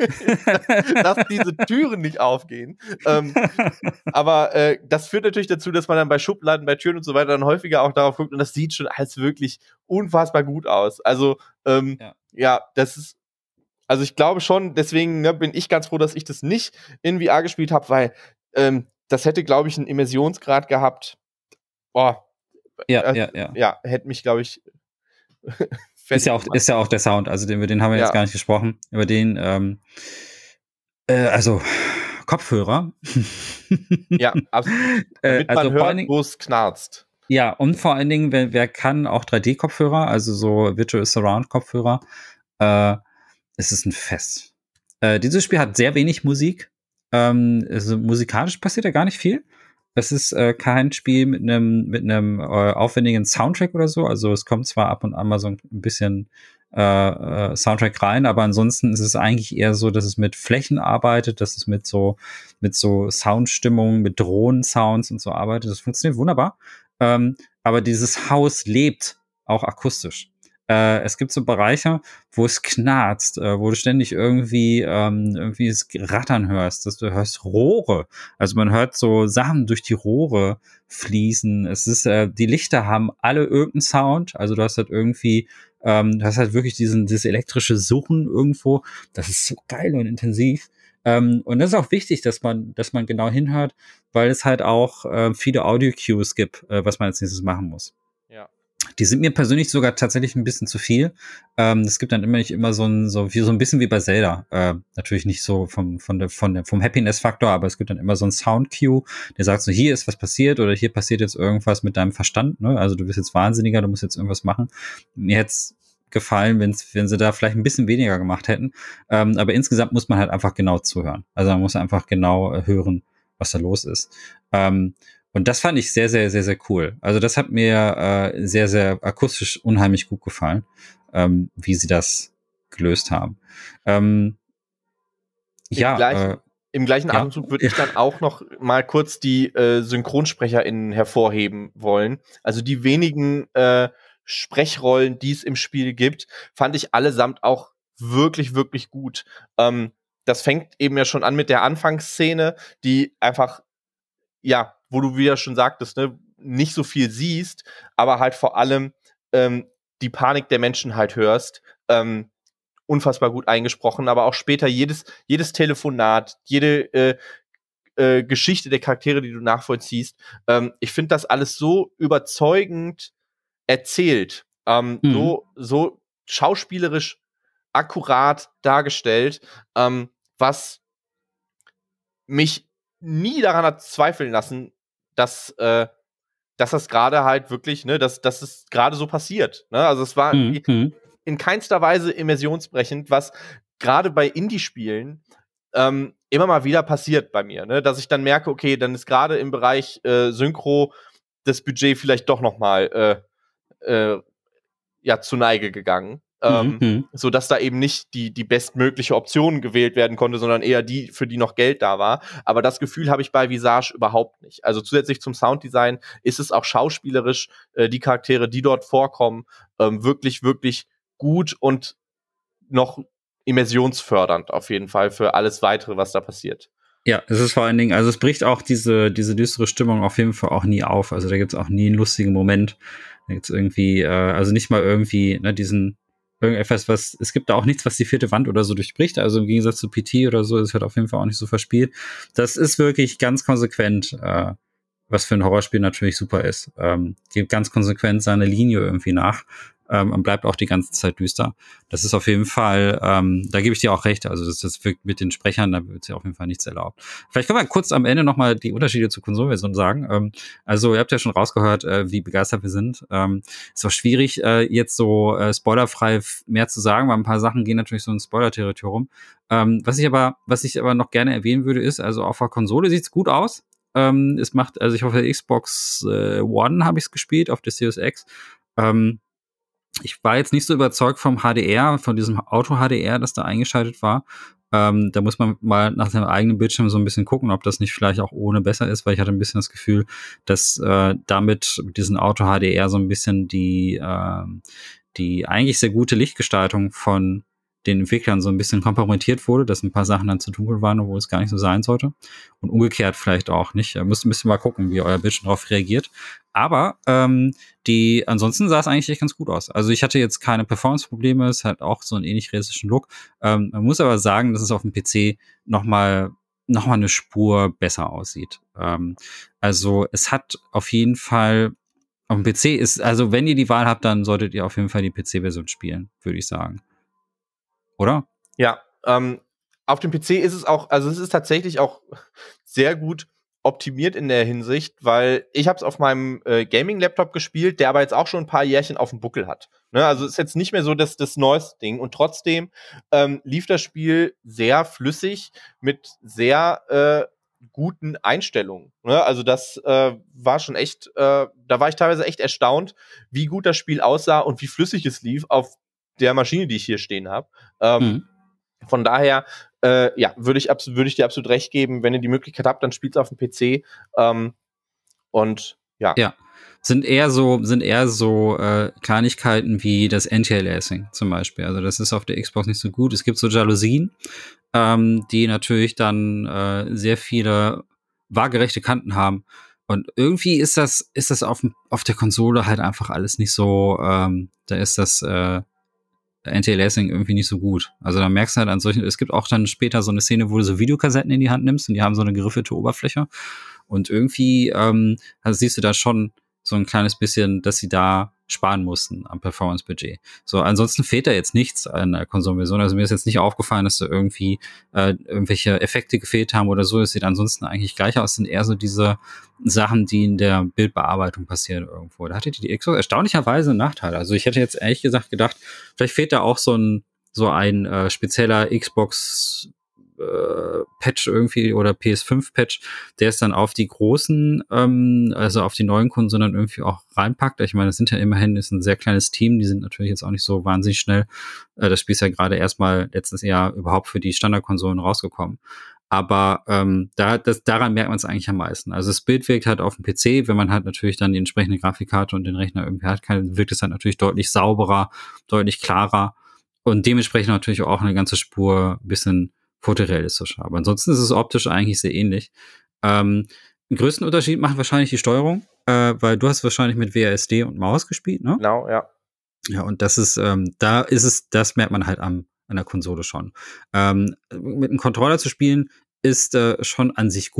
Dass diese Türen nicht aufgehen. Ähm, aber äh, das führt natürlich dazu, dass man dann bei Schubladen, bei Türen und so weiter dann häufiger auch darauf guckt und das sieht schon alles wirklich unfassbar gut aus. Also, ähm, ja. ja, das ist Also ich glaube schon, deswegen ne, bin ich ganz froh, dass ich das nicht in V R gespielt habe, weil ähm, das hätte, glaube ich, einen Immersionsgrad gehabt. Boah, Ja, äh, ja, ja. ja, hätte mich, glaube ich, Ist ja auch, gemacht. ist ja auch der Sound, also den, über den haben wir Ja. jetzt gar nicht gesprochen. Über den, ähm, äh, also Kopfhörer. Ja, absolut. äh, Damit also man vor allen hört, Dingen, wo es knarzt. ja, und vor allen Dingen, wer, wer kann auch drei D-Kopfhörer, also so Virtual Surround-Kopfhörer, äh, es ist ein Fest. Äh, dieses Spiel hat sehr wenig Musik. Ähm, also musikalisch passiert da gar nicht viel. Es ist äh, kein Spiel mit einem mit einem äh, aufwendigen Soundtrack oder so. Also es kommt zwar ab und an mal so ein bisschen äh, äh, Soundtrack rein, aber ansonsten ist es eigentlich eher so, dass es mit Flächen arbeitet, dass es mit so mit so Soundstimmungen, mit Drohnen-Sounds und so arbeitet. Das funktioniert wunderbar. Ähm, aber dieses Haus lebt auch akustisch. Äh, es gibt so Bereiche, wo es knarzt, äh, wo du ständig irgendwie ähm, irgendwie es rattern hörst, dass du hörst Rohre. Also man hört so Sachen durch die Rohre fließen. Es ist äh, die Lichter haben alle irgendeinen Sound. Also du hast halt irgendwie ähm, du hast halt wirklich diesen dieses elektrische Suchen irgendwo. Das ist so geil und intensiv. Ähm, und das ist auch wichtig, dass man dass man genau hinhört, weil es halt auch äh, viele Audio-Cues gibt, äh, was man als nächstes machen muss. Ja. Die sind mir persönlich sogar tatsächlich ein bisschen zu viel. Ähm, es gibt dann immer nicht immer so ein, so wie so ein bisschen wie bei Zelda. Äh, natürlich nicht so vom, von der, von der, vom Happiness-Faktor, aber es gibt dann immer so ein Sound-Cue, der sagt so, hier ist was passiert oder hier passiert jetzt irgendwas mit deinem Verstand, ne? Also du bist jetzt wahnsinniger, du musst jetzt irgendwas machen. Mir hätte es gefallen, wenn's, wenn sie da vielleicht ein bisschen weniger gemacht hätten. Ähm, aber insgesamt muss man halt einfach genau zuhören. Also man muss einfach genau äh, hören, was da los ist. Ähm, Und das fand ich sehr, sehr, sehr, sehr cool. Also das hat mir äh, sehr, sehr akustisch unheimlich gut gefallen, ähm, wie sie das gelöst haben. Ähm, Im ja, äh, gleichen, im gleichen ja. Atemzug würde ich dann auch noch mal kurz die äh, SynchronsprecherInnen hervorheben wollen. Also die wenigen äh, Sprechrollen, die es im Spiel gibt, fand ich allesamt auch wirklich, wirklich gut. Ähm, das fängt eben ja schon an mit der Anfangsszene, die einfach, ja, wo du wieder schon sagtest, ne, nicht so viel siehst, aber halt vor allem ähm, die Panik der Menschen halt hörst. Ähm, unfassbar gut eingesprochen, aber auch später jedes, jedes Telefonat, jede äh, äh, Geschichte der Charaktere, die du nachvollziehst. Ähm, ich finde das alles so überzeugend erzählt, ähm, Mhm. so, so schauspielerisch akkurat dargestellt, ähm, was mich nie daran hat zweifeln lassen, dass, äh, dass das gerade halt wirklich, ne, dass, dass es gerade so passiert. Ne? Also es war Mhm. Mhm. in keinster Weise immersionsbrechend, was gerade bei Indie-Spielen ähm, immer mal wieder passiert bei mir, ne? Dass ich dann merke, okay, dann ist gerade im Bereich äh, Synchro das Budget vielleicht doch noch mal äh, äh, ja, zu Neige gegangen. Mhm. Ähm, Mhm. so dass da eben nicht die, die bestmögliche Option gewählt werden konnte, sondern eher die, für die noch Geld da war. Aber das Gefühl habe ich bei Visage überhaupt nicht. Also zusätzlich zum Sounddesign ist es auch schauspielerisch, äh, die Charaktere, die dort vorkommen, ähm, wirklich, wirklich gut und noch immersionsfördernd auf jeden Fall für alles weitere, was da passiert. Ja, es ist vor allen Dingen, also es bricht auch diese, diese düstere Stimmung auf jeden Fall auch nie auf. Also da gibt's auch nie einen lustigen Moment. Da gibt's irgendwie, äh, also nicht mal irgendwie, ne, diesen, irgendetwas, was, es gibt da auch nichts, was die vierte Wand oder so durchbricht. Also im Gegensatz zu P T oder so, es wird auf jeden Fall auch nicht so verspielt. Das ist wirklich ganz konsequent, äh, was für ein Horrorspiel natürlich super ist. Ähm, geht ganz konsequent seine Linie irgendwie nach. Ähm, und bleibt auch die ganze Zeit düster. Das ist auf jeden Fall, ähm, da gebe ich dir auch recht, also das, das wirkt mit den Sprechern, da wird ja auf jeden Fall nichts erlaubt. Vielleicht können wir kurz am Ende nochmal die Unterschiede zur Konsolenversion sagen. Ähm, also ihr habt ja schon rausgehört, äh, wie begeistert wir sind. Ähm, ist auch schwierig, äh, jetzt so äh, spoilerfrei mehr zu sagen, weil ein paar Sachen gehen natürlich so ins Spoiler-Territorium. Ähm, was ich aber, was ich aber noch gerne erwähnen würde, ist, also auf der Konsole sieht's gut aus. Ähm, es macht, also ich hoffe, Xbox äh, One habe ich es gespielt, auf der Series X. Ähm, ich war jetzt nicht so überzeugt vom H D R, von diesem Auto-H D R, das da eingeschaltet war. Ähm, da muss man mal nach seinem eigenen Bildschirm so ein bisschen gucken, ob das nicht vielleicht auch ohne besser ist, weil ich hatte ein bisschen das Gefühl, dass äh, damit mit diesem Auto-H D R so ein bisschen die, äh, die eigentlich sehr gute Lichtgestaltung von den Entwicklern so ein bisschen kompromittiert wurde, dass ein paar Sachen dann zu dunkel waren, obwohl es gar nicht so sein sollte. Und umgekehrt vielleicht auch nicht. Da müsst ein bisschen mal gucken, wie euer Bildschirm darauf reagiert. Aber ähm, die, ansonsten sah es eigentlich echt ganz gut aus. Also ich hatte jetzt keine Performance-Probleme, es hat auch so einen ähnlich realistischen Look. Ähm, man muss aber sagen, dass es auf dem P C nochmal noch mal eine Spur besser aussieht. Ähm, also es hat auf jeden Fall, auf dem P C ist, also wenn ihr die Wahl habt, dann solltet ihr auf jeden Fall die P C-Version spielen, würde ich sagen. Oder? Ja, ähm, auf dem P C ist es auch, also es ist tatsächlich auch sehr gut optimiert in der Hinsicht, weil ich habe es auf meinem äh, Gaming-Laptop gespielt, der aber jetzt auch schon ein paar Jährchen auf dem Buckel hat. Ne? Also ist jetzt nicht mehr so das, das neueste Ding. Und trotzdem ähm, lief das Spiel sehr flüssig mit sehr äh, guten Einstellungen. Ne? Also das äh, war schon echt, äh, da war ich teilweise echt erstaunt, wie gut das Spiel aussah und wie flüssig es lief auf der Maschine, die ich hier stehen habe. Ähm, Mhm. Von daher, äh, ja, würde ich, abs- würde ich dir absolut recht geben, wenn ihr die Möglichkeit habt, dann spielt es auf dem P C. Ähm, und ja. Ja. Sind eher so, sind eher so äh, Kleinigkeiten wie das Anti-Aliasing zum Beispiel. Also das ist auf der Xbox nicht so gut. Es gibt so Jalousien, ähm, die natürlich dann äh, sehr viele waagerechte Kanten haben. Und irgendwie ist das, ist das auf, auf der Konsole halt einfach alles nicht so, ähm, da ist das äh, Anti-Aliasing irgendwie nicht so gut. Also da merkst du halt an solchen, es gibt auch dann später so eine Szene, wo du so Videokassetten in die Hand nimmst und die haben so eine geriffelte Oberfläche. Und irgendwie ähm, also siehst du da schon so ein kleines bisschen, dass sie da sparen mussten am Performance-Budget. So, ansonsten fehlt da jetzt nichts an der Konsolenversion. Also mir ist jetzt nicht aufgefallen, dass da irgendwie äh, irgendwelche Effekte gefehlt haben oder so. Es sieht ansonsten eigentlich gleich aus. Es sind eher so diese Sachen, die in der Bildbearbeitung passieren irgendwo. Da hatte die Xbox erstaunlicherweise einen Nachteil. Also ich hätte jetzt ehrlich gesagt gedacht, vielleicht fehlt da auch so ein so ein äh, spezieller Xbox äh, Patch irgendwie oder P S fünf Patch, der es dann auf die großen, ähm, also auf die neuen Konsolen dann irgendwie auch reinpackt. Ich meine, das sind ja immerhin, ist ein sehr kleines Team, die sind natürlich jetzt auch nicht so wahnsinnig schnell. Äh, das Spiel ist ja gerade erstmal letztes Jahr überhaupt für die Standardkonsolen rausgekommen. Aber ähm, da, das, daran merkt man es eigentlich am meisten. Also das Bild wirkt halt auf dem P C, wenn man halt natürlich dann die entsprechende Grafikkarte und den Rechner irgendwie hat, kann, wirkt es halt natürlich deutlich sauberer, deutlich klarer und dementsprechend natürlich auch eine ganze Spur bisschen fotorealistischer. Aber ansonsten ist es optisch eigentlich sehr ähnlich. Ähm, den größten Unterschied macht wahrscheinlich die Steuerung, äh, weil du hast wahrscheinlich mit W A S D und Maus gespielt, ne? Genau, ja. Ja, und das ist, ähm, da ist es, das merkt man halt am, an der Konsole schon. Ähm, mit einem Controller zu spielen ist äh, schon an sich gut.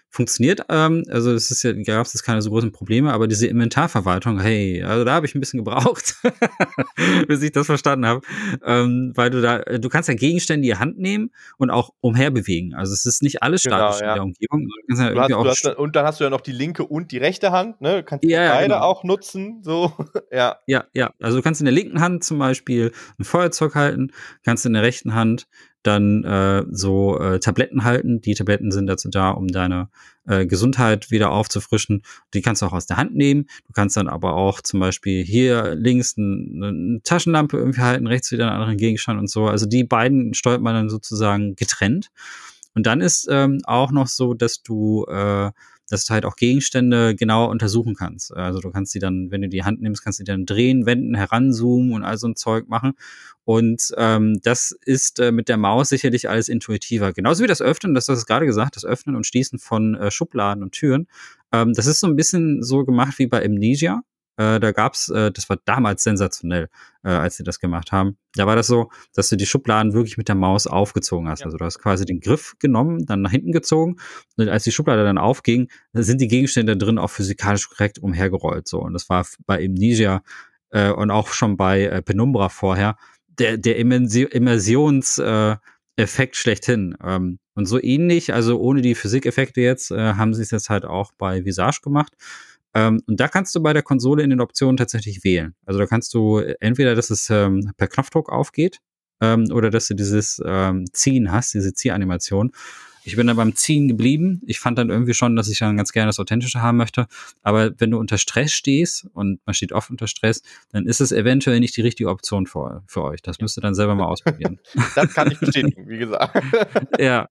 funktioniert, ähm, also es ist ja, gab es keine so großen Probleme, aber diese Inventarverwaltung, hey, also da habe ich ein bisschen gebraucht, bis ich das verstanden habe, ähm, weil du da, du kannst ja Gegenstände in die Hand nehmen und auch umherbewegen. Also es ist nicht alles Genau, statisch in ja. der Umgebung. Du kannst ja Du irgendwie hast, du auch, hast dann, und dann hast du ja noch die linke und die rechte Hand, ne? Du kannst ja ja, ja, beide genau. auch nutzen, so, ja. Ja, ja. Also du kannst in der linken Hand zum Beispiel ein Feuerzeug halten, kannst in der rechten Hand dann äh, so äh, Tabletten halten. Die Tabletten sind dazu da, um deine äh, Gesundheit wieder aufzufrischen. Die kannst du auch aus der Hand nehmen. Du kannst dann aber auch zum Beispiel hier links ein, eine Taschenlampe irgendwie halten, rechts wieder einen anderen Gegenstand und so. Also die beiden steuert man dann sozusagen getrennt. Und dann ist ähm, auch noch so, dass du äh, dass du halt auch Gegenstände genauer untersuchen kannst. Also du kannst die dann, wenn du die Hand nimmst, kannst du die dann drehen, wenden, heranzoomen und all so ein Zeug machen. Und ähm, das ist äh, mit der Maus sicherlich alles intuitiver. Genauso wie das Öffnen, das hast du gerade gesagt, das Öffnen und Schließen von äh, Schubladen und Türen. Ähm, das ist so ein bisschen so gemacht wie bei Amnesia. Äh, da gab's, äh, das war damals sensationell, äh, als sie das gemacht haben. Da war das so, dass du die Schubladen wirklich mit der Maus aufgezogen hast. Ja. Also du hast quasi den Griff genommen, dann nach hinten gezogen und als die Schublade dann aufging, sind die Gegenstände drin auch physikalisch korrekt umhergerollt. So. Und das war bei Amnesia äh, und auch schon bei äh, Penumbra vorher der, der Immersions äh, Effekt schlechthin. Ähm, und so ähnlich, also ohne die Physikeffekte jetzt, äh, haben sie es jetzt halt auch bei Visage gemacht. Ähm, und da kannst du bei der Konsole in den Optionen tatsächlich wählen. Also da kannst du entweder, dass es ähm, per Knopfdruck aufgeht, ähm, oder dass du dieses ähm, Ziehen hast, diese Ziehanimation. Ich bin dann beim Ziehen geblieben. Ich fand dann irgendwie schon, dass ich dann ganz gerne das Authentische haben möchte. Aber wenn du unter Stress stehst, und man steht oft unter Stress, dann ist es eventuell nicht die richtige Option für, für euch. Das müsst ihr dann selber mal ausprobieren. Das kann ich bestätigen, wie gesagt. Ja.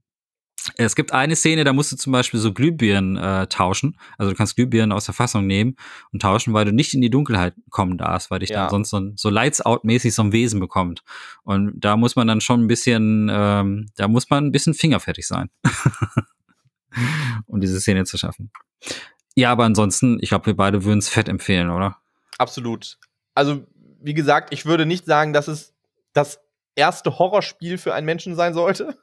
Es gibt eine Szene, da musst du zum Beispiel so Glühbirnen äh, tauschen. Also du kannst Glühbirnen aus der Fassung nehmen und tauschen, weil du nicht in die Dunkelheit kommen darfst, weil dich dann Ja. sonst so, so Lights-Out-mäßig so ein Wesen bekommt. Und da muss man dann schon ein bisschen, ähm, da muss man ein bisschen fingerfertig sein, um diese Szene zu schaffen. Ja, aber ansonsten, ich glaube, wir beide würden es fett empfehlen, oder? Absolut. Also, wie gesagt, ich würde nicht sagen, dass es das erste Horrorspiel für einen Menschen sein sollte.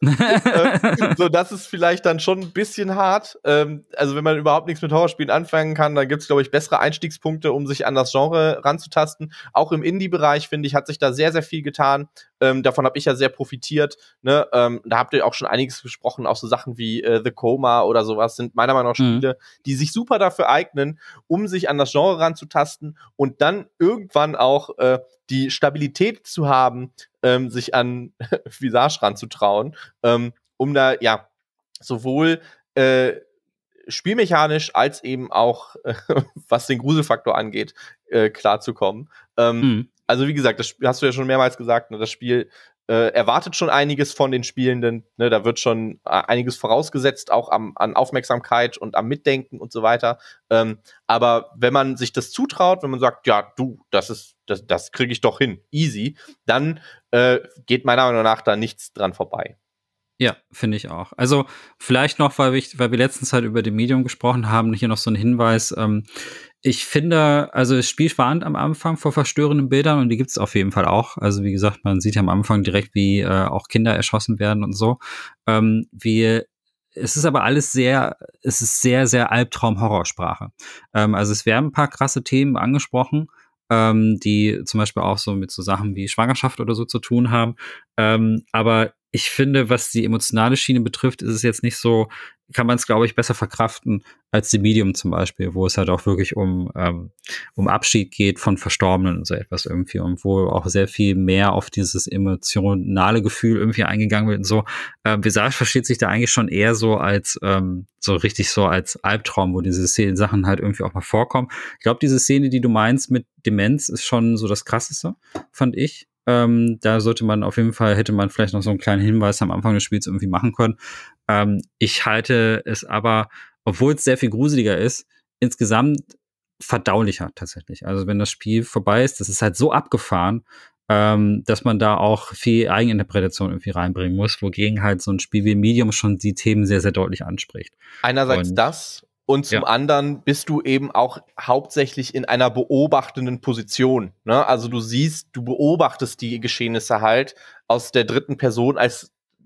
äh, so, das ist vielleicht dann schon ein bisschen hart. Ähm, also, wenn man überhaupt nichts mit Horrorspielen anfangen kann, dann gibt es, glaube ich, bessere Einstiegspunkte, um sich an das Genre ranzutasten. Auch im Indie-Bereich, finde ich, hat sich da sehr, sehr viel getan. Ähm, davon habe ich ja sehr profitiert. Ne? Ähm, da habt ihr auch schon einiges besprochen. Auch so Sachen wie äh, The Coma oder sowas sind meiner Meinung nach Spiele, mhm. die sich super dafür eignen, um sich an das Genre ranzutasten und dann irgendwann auch äh, die Stabilität zu haben, ähm, sich an Visage ranzutrauen, ähm, um da, ja, sowohl äh, spielmechanisch als eben auch, äh, was den Gruselfaktor angeht, äh, klarzukommen. Ähm, mhm. Also wie gesagt, das hast du ja schon mehrmals gesagt, ne, das Spiel äh, erwartet schon einiges von den Spielenden, ne, da wird schon äh, einiges vorausgesetzt, auch am, an Aufmerksamkeit und am Mitdenken und so weiter. Ähm, aber wenn man sich das zutraut, wenn man sagt, ja, du, das ist, das, das kriege ich doch hin, easy, dann äh, geht meiner Meinung nach da nichts dran vorbei. Ja, finde ich auch. Also vielleicht noch, weil, ich, weil wir letztens halt über die Medium gesprochen haben, hier noch so ein Hinweis. Ähm, ich finde, also das Spiel warnt am Anfang vor verstörenden Bildern und die gibt es auf jeden Fall auch. Also wie gesagt, man sieht ja am Anfang direkt, wie äh, auch Kinder erschossen werden und so. Ähm, wie es ist aber alles sehr, es ist sehr, sehr Albtraum-Horrorsprache. Ähm, also es werden ein paar krasse Themen angesprochen, ähm, die zum Beispiel auch so mit so Sachen wie Schwangerschaft oder so zu tun haben. Ähm, aber ich finde, was die emotionale Schiene betrifft, ist es jetzt nicht so, kann man es, glaube ich, besser verkraften als die Medium zum Beispiel, wo es halt auch wirklich um, ähm, um Abschied geht von Verstorbenen und so etwas irgendwie und wo auch sehr viel mehr auf dieses emotionale Gefühl irgendwie eingegangen wird und so. Äh, Visage versteht sich da eigentlich schon eher so als, ähm, so richtig so als Albtraum, wo diese Szenen, Sachen halt irgendwie auch mal vorkommen. Ich glaube, diese Szene, die du meinst mit Demenz, ist schon so das Krasseste, fand ich. Ähm, da sollte man auf jeden Fall, hätte man vielleicht noch so einen kleinen Hinweis am Anfang des Spiels irgendwie machen können. Ähm, ich halte es aber, obwohl es sehr viel gruseliger ist, insgesamt verdaulicher tatsächlich. Also wenn das Spiel vorbei ist, das ist halt so abgefahren, ähm, dass man da auch viel Eigeninterpretation irgendwie reinbringen muss, wogegen halt so ein Spiel wie Medium schon die Themen sehr, sehr deutlich anspricht. Einerseits und, das und zum ja. anderen bist du eben auch hauptsächlich in einer beobachtenden Position. Ne? Also du siehst, du beobachtest die Geschehnisse halt aus der dritten Person als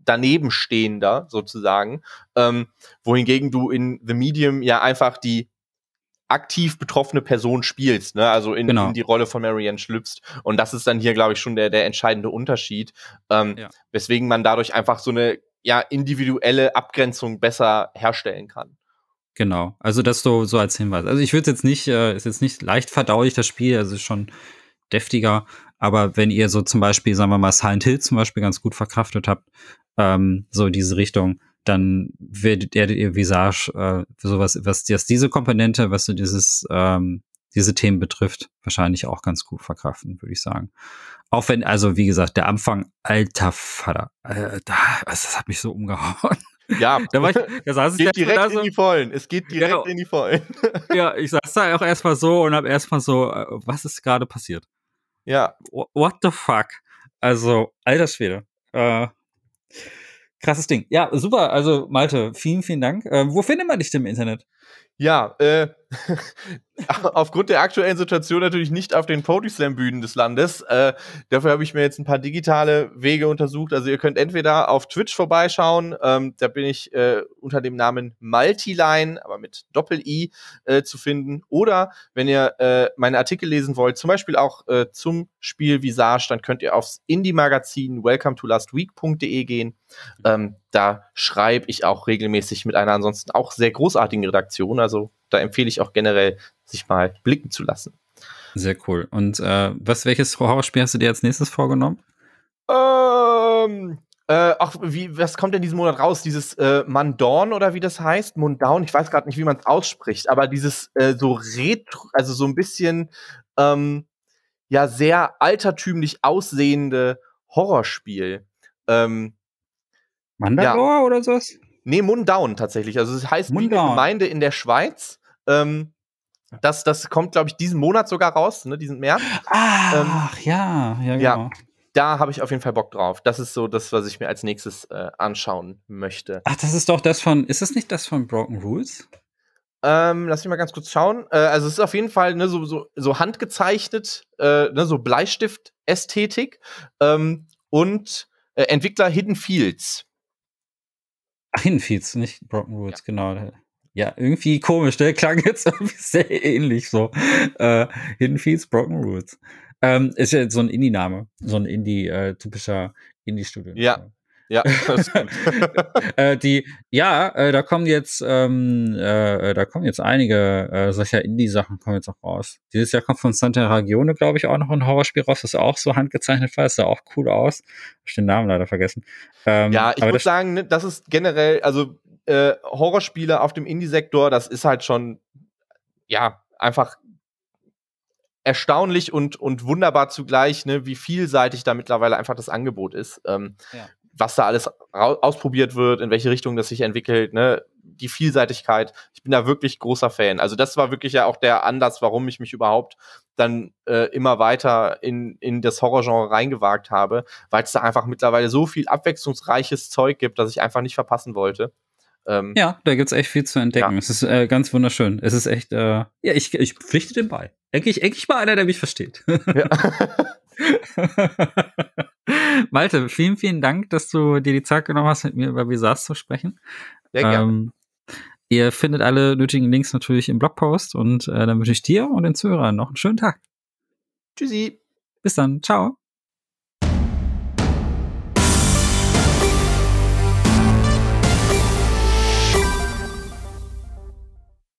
Danebenstehender sozusagen, ähm, wohingegen du in The Medium ja einfach die aktiv betroffene Person spielst, ne? Also in, Genau. in die Rolle von Marianne schlüpfst. Und das ist dann hier, glaube ich, schon der, der entscheidende Unterschied, ähm, Ja. weswegen man dadurch einfach so eine ja, individuelle Abgrenzung besser herstellen kann. Genau. Also das so, so als Hinweis. Also ich würde jetzt nicht, äh, ist jetzt nicht leicht verdaulich, das Spiel, also ist schon deftiger, aber wenn ihr so zum Beispiel, sagen wir mal, Silent Hill zum Beispiel ganz gut verkraftet habt, ähm, so diese Richtung, dann werdet ihr Visage, äh, sowas, was, was diese Komponente, was so dieses, ähm, diese Themen betrifft, wahrscheinlich auch ganz gut verkraften, würde ich sagen. Auch wenn, also wie gesagt, der Anfang, alter Vater, äh, da, das hat mich so umgehauen. Ja, da, war ich, da saß ich geht direkt da so, in die Vollen. Es geht direkt ja, in die Vollen. ja, ich saß da auch erstmal so und hab erstmal so, äh, was ist gerade passiert? Ja. What the fuck? Also, alter Schwede. Äh, krasses Ding. Ja, super. Also, Malte, vielen, vielen Dank. Äh, wo findet man dich denn im Internet? Ja, äh, aufgrund der aktuellen Situation natürlich nicht auf den Poetry-Slam-Bühnen des Landes. Äh, dafür habe ich mir jetzt ein paar digitale Wege untersucht. Also ihr könnt entweder auf Twitch vorbeischauen, ähm, da bin ich äh, unter dem Namen Multiline, aber mit Doppel-I äh, zu finden. Oder wenn ihr äh, meine Artikel lesen wollt, zum Beispiel auch äh, zum Spiel Visage, dann könnt ihr aufs Indie-Magazin welcome to last week punkt de gehen. Ähm, da schreibe ich auch regelmäßig mit einer ansonsten auch sehr großartigen Redaktion. Also da empfehle ich auch generell, sich mal blicken zu lassen. Sehr cool. Und äh, was, welches Horrorspiel hast du dir als nächstes vorgenommen? Ähm, äh, ach, wie, was kommt denn diesen Monat raus? Dieses äh, Mundawn oder wie das heißt? Mundawn, ich weiß gerade nicht, wie man es ausspricht, aber dieses äh, so retro, also so ein bisschen ähm, ja sehr altertümlich aussehende Horrorspiel. Ähm, Mandalore ja. oder sowas? Nee, Mundaun tatsächlich. Also es heißt wie eine Mundaun. Gemeinde in der Schweiz. Ähm, das, das kommt, glaube ich, diesen Monat sogar raus, ne, diesen März. Ach, ähm, ja, ja, genau. Ja, da habe ich auf jeden Fall Bock drauf. Das ist so das, was ich mir als nächstes äh, anschauen möchte. Ach, das ist doch das von, ist das nicht das von Broken Rules? Ähm, lass mich mal ganz kurz schauen. Äh, also es ist auf jeden Fall ne, so, so, so handgezeichnet, äh, ne, so Bleistift-Ästhetik ähm, und äh, Entwickler Hidden Fields. Ach, Hidden Fields, nicht Broken Rules, Ja. genau. Ja, irgendwie komisch, der klang jetzt irgendwie sehr ähnlich so. Äh, Hidden Fields, Broken Rules. Ähm, ist ja so ein Indie-Name, so ein Indie, äh, typischer Indie-Studio. Ja. Ja, das stimmt. äh, die, ja, äh, da kommen jetzt, ähm, äh, da kommen jetzt einige äh, solcher Indie-Sachen kommen jetzt auch raus. Dieses Jahr kommt von Santa Ragione, glaube ich, auch noch ein Horrorspiel raus, das auch so handgezeichnet war, das sah auch cool aus. Hab ich den Namen leider vergessen. Ähm, ja, ich muss sagen, ne, das ist generell, also äh, Horrorspiele auf dem Indie-Sektor, das ist halt schon, ja, einfach erstaunlich und, und wunderbar zugleich, ne, wie vielseitig da mittlerweile einfach das Angebot ist. Ähm, ja. Was da alles ausprobiert wird, in welche Richtung das sich entwickelt, ne, die Vielseitigkeit. Ich bin da wirklich großer Fan. Also das war wirklich ja auch der Anlass, warum ich mich überhaupt dann äh, immer weiter in, in das Horrorgenre reingewagt habe, weil es da einfach mittlerweile so viel abwechslungsreiches Zeug gibt, dass ich einfach nicht verpassen wollte. Ähm, ja, da gibt's echt viel zu entdecken. Ja. Es ist äh, ganz wunderschön. Es ist echt, äh, ja, ich, ich pflichte dem bei. Endlich, endlich mal einer, der mich versteht. Ja. Malte, vielen, vielen Dank, dass du dir die Zeit genommen hast, mit mir über Visage zu sprechen. Sehr gerne. Ähm, ihr findet alle nötigen Links natürlich im Blogpost und äh, dann wünsche ich dir und den Zuhörern noch einen schönen Tag. Tschüssi. Bis dann. Ciao.